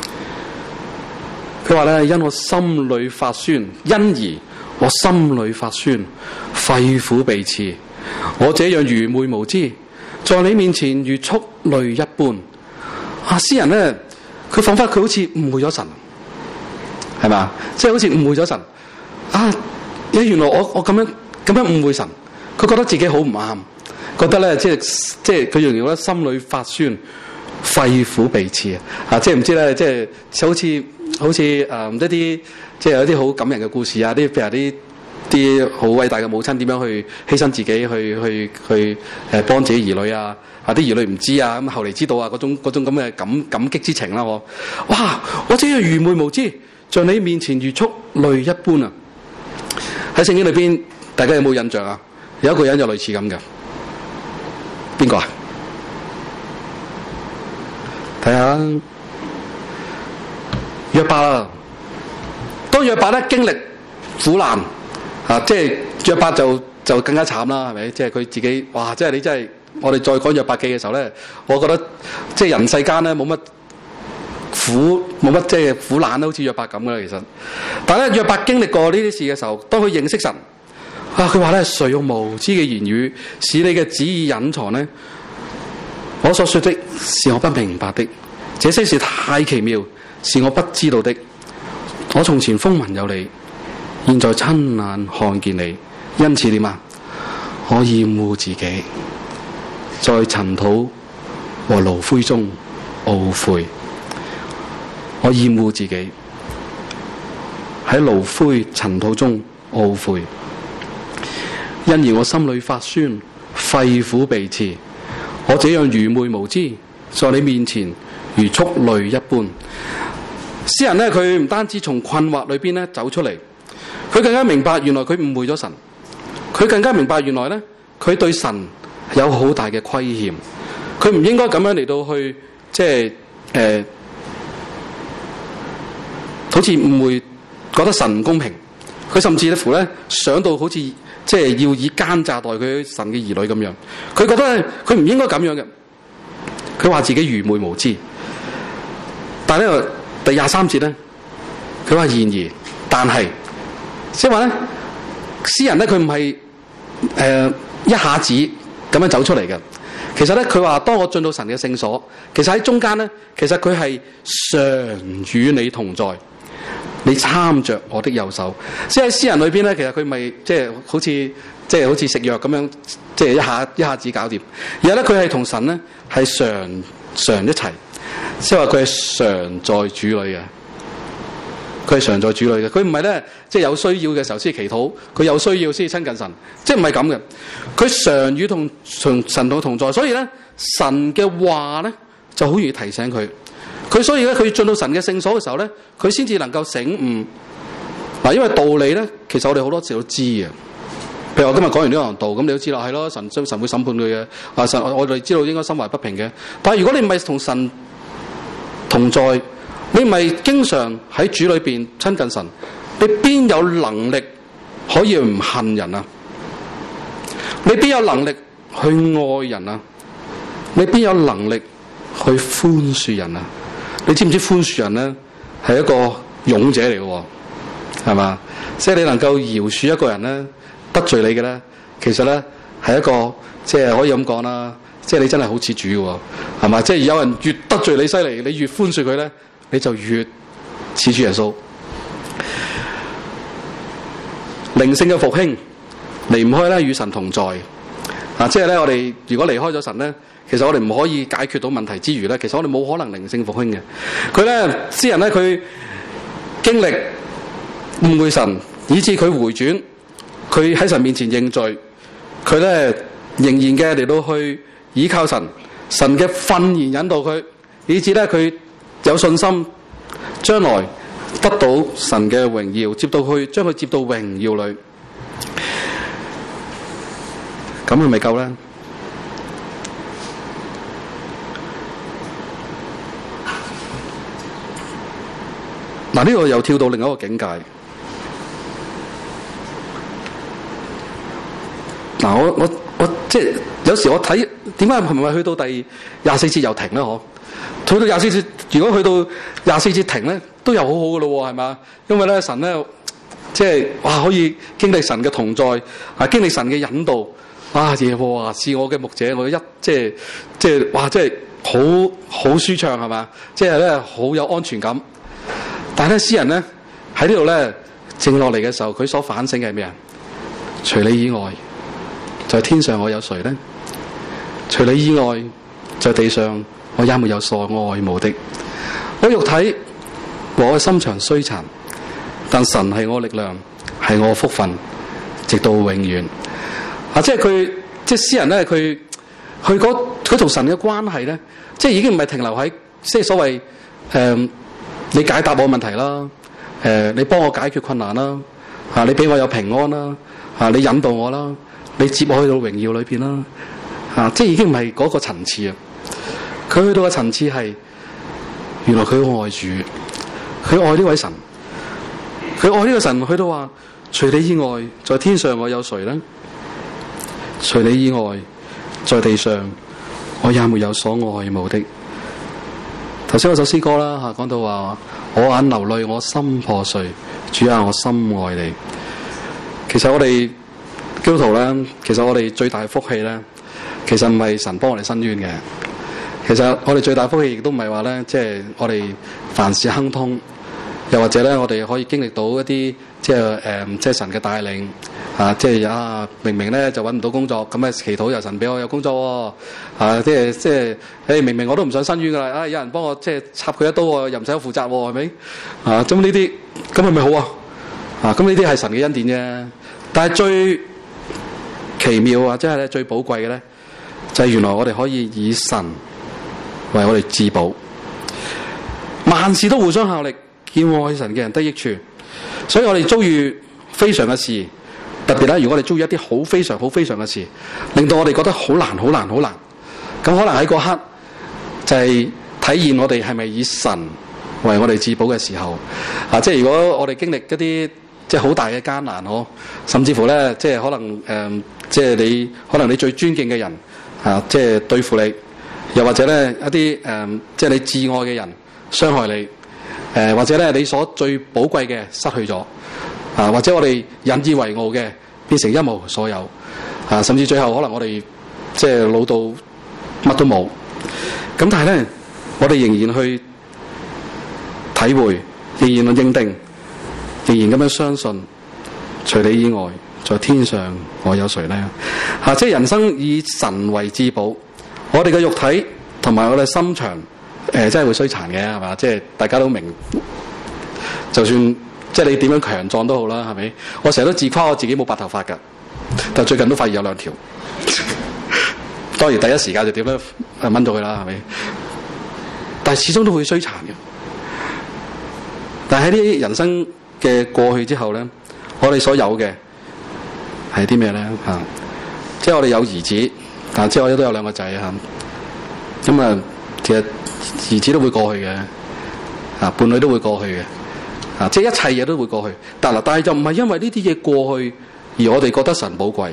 佢話咧：因我心裏發酸，因而我心裏發酸，肺腑被刺。我這樣愚昧無知，在你面前如畜類一般。啊，詩人咧，佢彷彿佢好似誤會咗神，係嘛？即係好似誤會咗神。啊，原來我我咁樣咁樣誤會神，佢覺得自己好唔啱。覺得咧，即係即係佢形容咧，心裏發酸，肺腑被刺啊！即係唔知咧，即係好似好似誒唔一啲，即係有啲好感人嘅故事啊！啲譬如啲啲好偉大嘅母親點樣去犧牲自己去去去誒幫自己兒女啊！啊啲兒女唔知啊，咁後嚟知道啊，嗰種嗰種咁嘅感感激之情啦！我哇！我真係愚昧無知，在你面前如畜類一般啊！喺聖經裏邊，大家有冇印象啊？有一個人就類似咁嘅。邊個啊？睇下約伯啊！當約伯咧經歷苦難啊，即係約伯就就更加慘啦，係咪？即係佢自己哇！即係你真係我哋再講約伯記嘅時候咧，我覺得即係人世間咧冇乜苦，冇乜即係苦難都好似約伯咁噶啦，其實。但係咧約伯經歷過呢啲事嘅時候，當佢認識神。啊！佢話咧，誰用無知嘅言語使你嘅旨意隱藏呢？我所說的是我不明白的，這些事太奇妙，是我不知道的。我從前風聞有你，現在親眼看見你，因此點啊？我厭惡自己，在塵土和爐灰中懊悔。我厭惡自己，喺爐灰塵土中懊悔。因而我心裏發酸，肺腑被刺。我這樣愚昧無知，在你面前如畜類一般。詩人呢，佢唔單止從困惑裏邊咧走出嚟，佢更加明白原來佢誤會咗神，佢更加明白原來咧佢對神有好大嘅虧欠，佢唔應該咁樣嚟到去即係誒、呃，好似誤會覺得神唔公平，佢甚至乎咧想到好似。即係要以奸詐待佢神嘅兒女咁樣，佢覺得佢唔應該咁樣嘅，佢話自己愚昧無知。但係呢第廿三節咧，佢話然而，但係，即係話咧，詩人咧佢唔係誒一下子咁樣走出嚟嘅。其實咧佢話當我進到神嘅聖所，其實喺中間咧，其實佢係常與你同在。你參着我的右手，即係喺詩人裏邊咧，其實佢咪即係好似即係好似食藥咁樣，即係一下一下子搞掂。而係咧，佢係同神咧係常常一齊，即係話佢係常在主裏嘅，佢係常在主裏嘅。佢唔係咧，即係有需要嘅時候先祈禱，佢有需要先親近神，即係唔係咁嘅。佢常與同同神同同在，所以咧神嘅話咧就好容易提醒佢。佢所以咧，佢進到神嘅聖所嘅時候咧，佢先至能夠醒悟。嗱，因為道理咧，其實我哋好多時都知嘅。譬如我今日講完呢樣道，咁你都知啦，係咯，神神會審判佢嘅。啊，神我哋知道應該心懷不平嘅。但係如果你唔係同神同在，你唔係經常喺主裏邊親近神，你邊有能力可以唔恨人啊？你邊有能力去愛人啊？你邊有能力去寬恕人啊？你知唔知寬恕人咧係一個勇者嚟嘅，係嘛？即係你能夠饒恕一個人咧得罪你嘅咧，其實咧係一個即係可以咁講啦，即係你真係好似主嘅，係嘛？即係有人越得罪你犀利，你越寬恕佢咧，你就越似主耶穌。靈性嘅復興離唔開咧與神同在啊！即係咧我哋如果離開咗神咧。其實我哋唔可以解決到問題之餘咧，其實我哋冇可能靈性復興嘅。佢咧，詩人咧，佢經歷誤會神，以致佢回轉，佢喺神面前認罪，佢咧仍然嘅嚟到去倚靠神，神嘅訓言引導佢，以至咧佢有信心，將來得到神嘅榮耀，接到去將佢接到榮耀裏，咁係咪夠咧？嗱，呢個又跳到另一個境界。嗱，我我我即係有時我睇點解係咪去到第廿四節又停咧？嗬，去到廿四節，如果去到廿四節停咧，都又好好噶咯，係嘛？因為咧神咧，即係哇可以經歷神嘅同在，啊經歷神嘅引導，啊耶和華是我嘅牧者，我一即係即係哇，即係好好舒暢係嘛？即係咧好有安全感。但係咧詩人咧喺呢度咧靜落嚟嘅時候，佢所反省嘅係咩啊？除你以外，在天上我有誰呢？除你以外，在地上我也沒有所愛慕的。我肉體和我心腸衰殘，但神係我力量，係我福分，直到永遠。啊，即係佢，即係詩人咧，佢佢嗰佢同神嘅關係咧，即係已經唔係停留喺即係所謂誒、呃，你解答我問題啦，誒、呃，你幫我解決困難啦，啊，你俾我有平安啦，啊，你引導我啦。你接我去到榮耀裏邊啦，啊，即係已經唔係嗰個層次啊！佢去到嘅層次係，原來佢愛主，佢愛呢位神，佢愛呢個神，去到話：除你以外，在天上我有誰呢？除你以外，在地上我也沒有所愛慕的。頭先嗰首詩歌啦，嚇講到話：我眼流淚，我心破碎，主啊，我心愛你。其實我哋基督徒咧，其實我哋最大嘅福氣咧，其實唔係神幫我哋伸冤嘅。其實我哋最大福氣亦都唔係話咧，即係我哋凡事亨通，又或者咧，我哋可以經歷到一啲即係誒，即係神嘅帶領啊！即係啊，明明咧就揾唔到工作，咁啊祈禱由神俾我有工作喎啊！即係即係誒，明明我都唔想伸冤噶啦，啊有人幫我即係插佢一刀喎，又唔使我負責喎，係咪啊？咁呢啲咁係咪好啊？啊咁呢啲係神嘅恩典啫，但係最奇妙啊，即係咧最寶貴嘅咧，就係原來我哋可以以神為我哋至寶，萬事都互相效力，叫愛神嘅人得益處。所以我哋遭遇非常嘅事，特別咧，如果我哋遭遇一啲好非常、好非常嘅事，令到我哋覺得好難、好難、好難，咁可能喺嗰刻就係體現我哋係咪以神為我哋至寶嘅時候啊！即係如果我哋經歷一啲即係好大嘅艱難，嗬，甚至乎咧，即係可能誒。呃即係你可能你最尊敬嘅人啊，即係對付你，又或者咧一啲誒、呃，即係你至愛嘅人傷害你，誒、呃、或者咧你所最寶貴嘅失去咗啊，或者我哋引以為傲嘅變成一無所有啊，甚至最後可能我哋即係老到乜都冇，咁但係咧我哋仍然去體會，仍然去認定，仍然咁樣相信，除你以外，在天上我有誰呢？啊，即係人生以神為至寶，我哋嘅肉體同埋我哋心腸，誒、呃，真係會衰殘嘅，係嘛？即係大家都明，就算即係你點樣強壯都好啦，係咪？我成日都自誇我自己冇白頭髮噶，但最近都發現有兩條。當然第一時間就點樣誒掹咗佢啦，係咪？但係始終都會衰殘嘅。但係喺呢啲人生嘅過去之後咧，我哋所有嘅。係啲咩咧？嚇、啊，即係我哋有兒子，啊，即係我哋都有兩個仔嚇。咁啊，其實兒子都會過去嘅，啊，伴侶都會過去嘅，啊，即係一切嘢都會過去。但係但係就唔係因為呢啲嘢過去而我哋覺得神寶貴，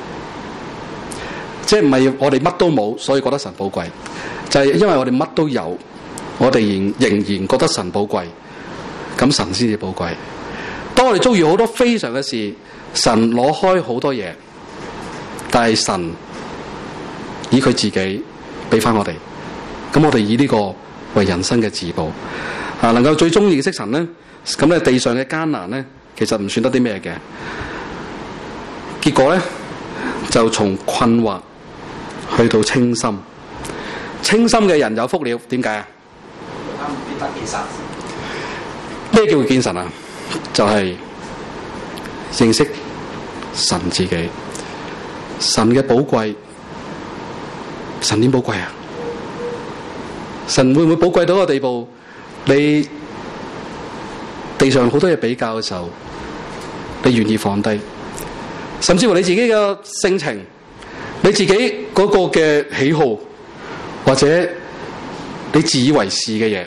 即係唔係我哋乜都冇，所以覺得神寶貴，就係、是、因為我哋乜都有，我哋仍仍然覺得神寶貴，咁神先至寶貴。當我哋遭遇好多非常嘅事。神攞開好多嘢，但係神以佢自己俾翻我哋，咁我哋以呢個為人生嘅至寶啊，能夠最終認識神咧，咁咧地上嘅艱難咧，其實唔算得啲咩嘅，結果咧就從困惑去到清心，清心嘅人有福了。點解啊？必得見神。咩叫見神啊？就係、是。認識神自己，神嘅寶貴神點寶貴啊？神會唔會寶貴到個地步？你地上好多嘢比較嘅時候，你願意放低，甚至乎你自己嘅性情，你自己嗰個嘅喜好，或者你自以為是嘅嘢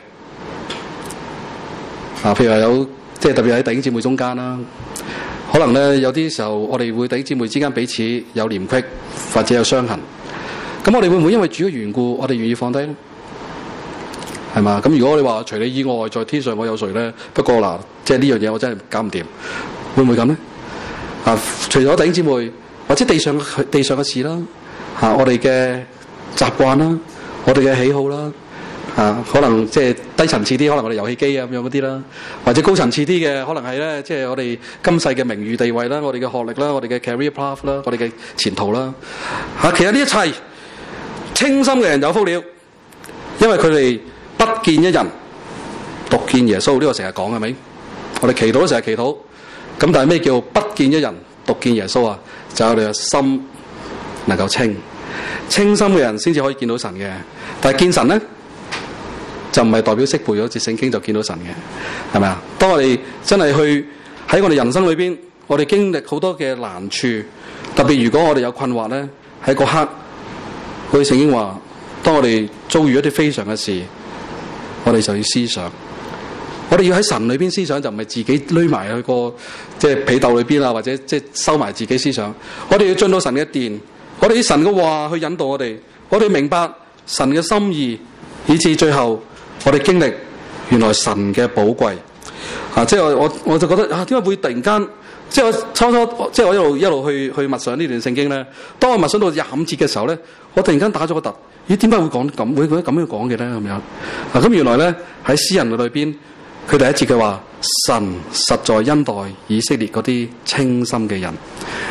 啊，譬如話有即係特別喺弟兄姊妹中間啦，可能咧有啲時候我哋會弟兄姊妹之間彼此有嫌隙或者有傷痕，咁我哋會唔會因為主嘅緣故，我哋願意放低咧？係嘛？咁如果你話除你以外，在天上我有誰咧？不過嗱，即係呢樣嘢我真係搞唔掂，會唔會咁咧？啊，除咗弟兄姊妹，或者地上地上嘅事啦，嚇、啊、我哋嘅習慣啦，我哋嘅喜好啦，嚇、啊、可能即係低層次啲，可能我哋遊戲機啊咁樣嗰啲啦，或者高層次啲嘅，可能係咧即係我哋今世嘅名譽地位啦，我哋嘅學歷啦，我哋嘅 career path 啦，我哋嘅前途啦，嚇、啊、其實呢一切清心嘅人有福了，因為佢哋不見一人，獨見耶穌。呢個成日講係咪？我哋祈禱都成日祈禱。咁但係咩叫不見一人，獨見耶穌啊？就係我哋嘅心能夠清，清心嘅人先至可以見到神嘅。但係見神咧，就唔係代表識背咗節聖經就見到神嘅，係咪啊？當我哋真係去喺我哋人生裏邊，我哋經歷好多嘅難處，特別如果我哋有困惑咧，喺嗰刻，好似聖經話，當我哋遭遇一啲非常嘅事，我哋就要思想，我哋要喺神裏邊思想，就唔係自己匿埋去個即係被竇裏邊啊，或者即係收埋自己思想。我哋要進到神嘅殿，我哋以神嘅話去引導我哋，我哋明白神嘅心意，以至最後我哋經歷原來神嘅寶貴啊！即係我我我就覺得啊，點解會突然間即係我初初即係我一路一路去去默想呢段聖經咧？當我默想到廿五節嘅時候咧，我突然間打咗個突。咦？點解會講咁？會會咁樣講嘅咧？咁樣嗱，咁原來咧喺詩人裏邊，佢第一節嘅話，神實在恩待以色列嗰啲清心嘅人，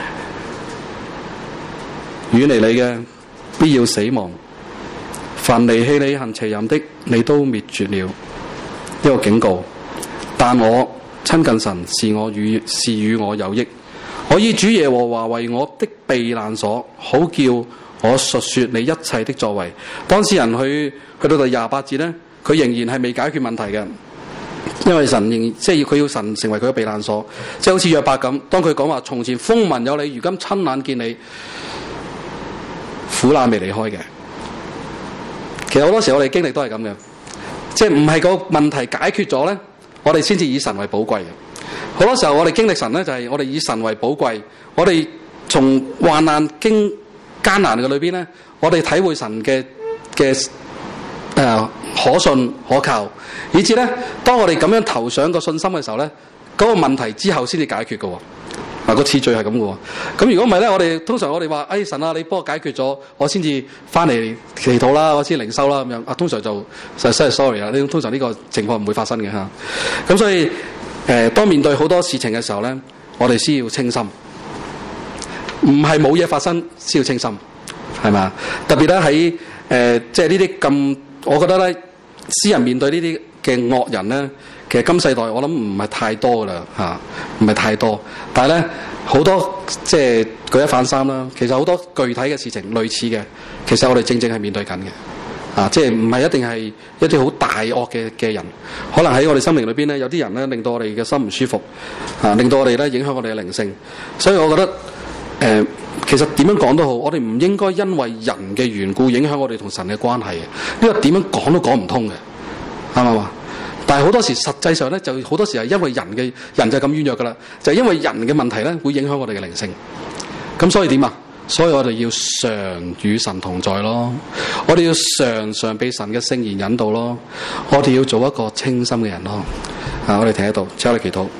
遠離你嘅必要死亡，凡離棄你行邪淫的，你都滅絕了。一個警告，但我親近神，是我與是與我有益。我以主耶和華為我的避難所，好叫我述說你一切的作為。當詩人去去到第廿八節咧，佢仍然係未解決問題嘅，因為神仍即係要佢要神成為佢嘅避難所，即係好似約伯咁。當佢講話從前風聞有你，如今親眼見你，苦難未離開嘅。其實好多時我哋經歷都係咁嘅，即係唔係個問題解決咗咧，我哋先至以神為寶貴嘅。好多時候我哋經歷神咧，就係我哋以神為寶貴，我哋從患難經艱難嘅裏邊咧，我哋體會神嘅嘅誒可信可靠，以至咧當我哋咁樣投上個信心嘅時候咧，嗰、那個問題之後先至解決嘅喎。嗱、啊，個次序係咁嘅喎。咁如果唔係咧，我哋通常我哋話，哎神啊，你幫我解決咗，我先至翻嚟祈禱啦，我先靈修啦咁樣。啊，通常就就真係 sorry 啦。呢通常呢個情況唔會發生嘅嚇。咁、啊、所以誒、呃，當面對好多事情嘅時候咧，我哋先要清心。唔係冇嘢發生先要清心，係咪？特別咧喺誒，即係呢啲咁，我覺得咧，詩人面對呢啲嘅惡人咧，其實今世代我諗唔係太多噶啦嚇，唔係太多。但係咧好多即係舉一反三啦，其實好多具體嘅事情類似嘅，其實我哋正正係面對緊嘅啊！即係唔係一定係一啲好大惡嘅嘅人，可能喺我哋生命裏邊咧，有啲人咧令到我哋嘅心唔舒服啊，令到我哋咧影響我哋嘅靈性，所以我覺得。誒、呃，其實點樣講都好，我哋唔應該因為人嘅緣故影響我哋同神嘅關係嘅。呢、這個點樣講都講唔通嘅，啱唔啱啊？但係好多時實際上咧，就好多時係因為人嘅人就係咁軟弱噶啦，就係、是、因為人嘅問題咧，會影響我哋嘅靈性。咁所以點啊？所以我哋要常與神同在咯，我哋要常常被神嘅聖言引導咯，我哋要做一個清心嘅人咯。啊，我哋停喺度，請我哋祈禱。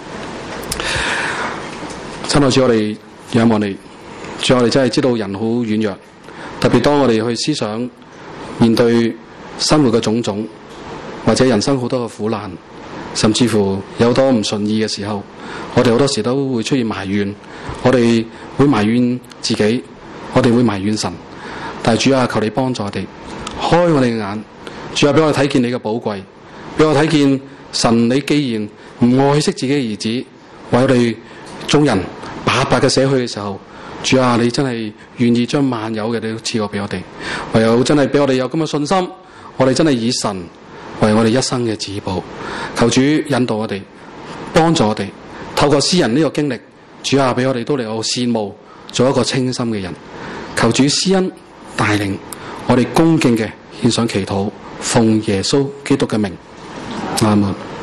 親愛主，我哋仰望你。主，我哋真係知道人好軟弱，特別當我哋去思想面對生活嘅種種，或者人生好多嘅苦難，甚至乎有好多唔順意嘅時候，我哋好多時都會出現埋怨，我哋會埋怨自己，我哋會埋怨神。但係主啊，求你幫助我哋，開我哋嘅眼，主啊，俾我哋睇見你嘅寶貴，俾我睇見神，你既然唔愛惜自己嘅兒子，為我哋眾人白白嘅捨去嘅時候， 主啊，你真係願意將萬有嘅你都賜過俾我哋，唯有真係俾我哋有咁嘅信心，我哋真係以神為我哋一生嘅指保。求主引導我哋，幫助我哋，透過詩人呢個經歷，主啊，俾我哋都嚟到羨慕做一個清心嘅人。求主施恩帶領我哋恭敬嘅獻上祈禱，奉耶穌基督嘅名，阿門。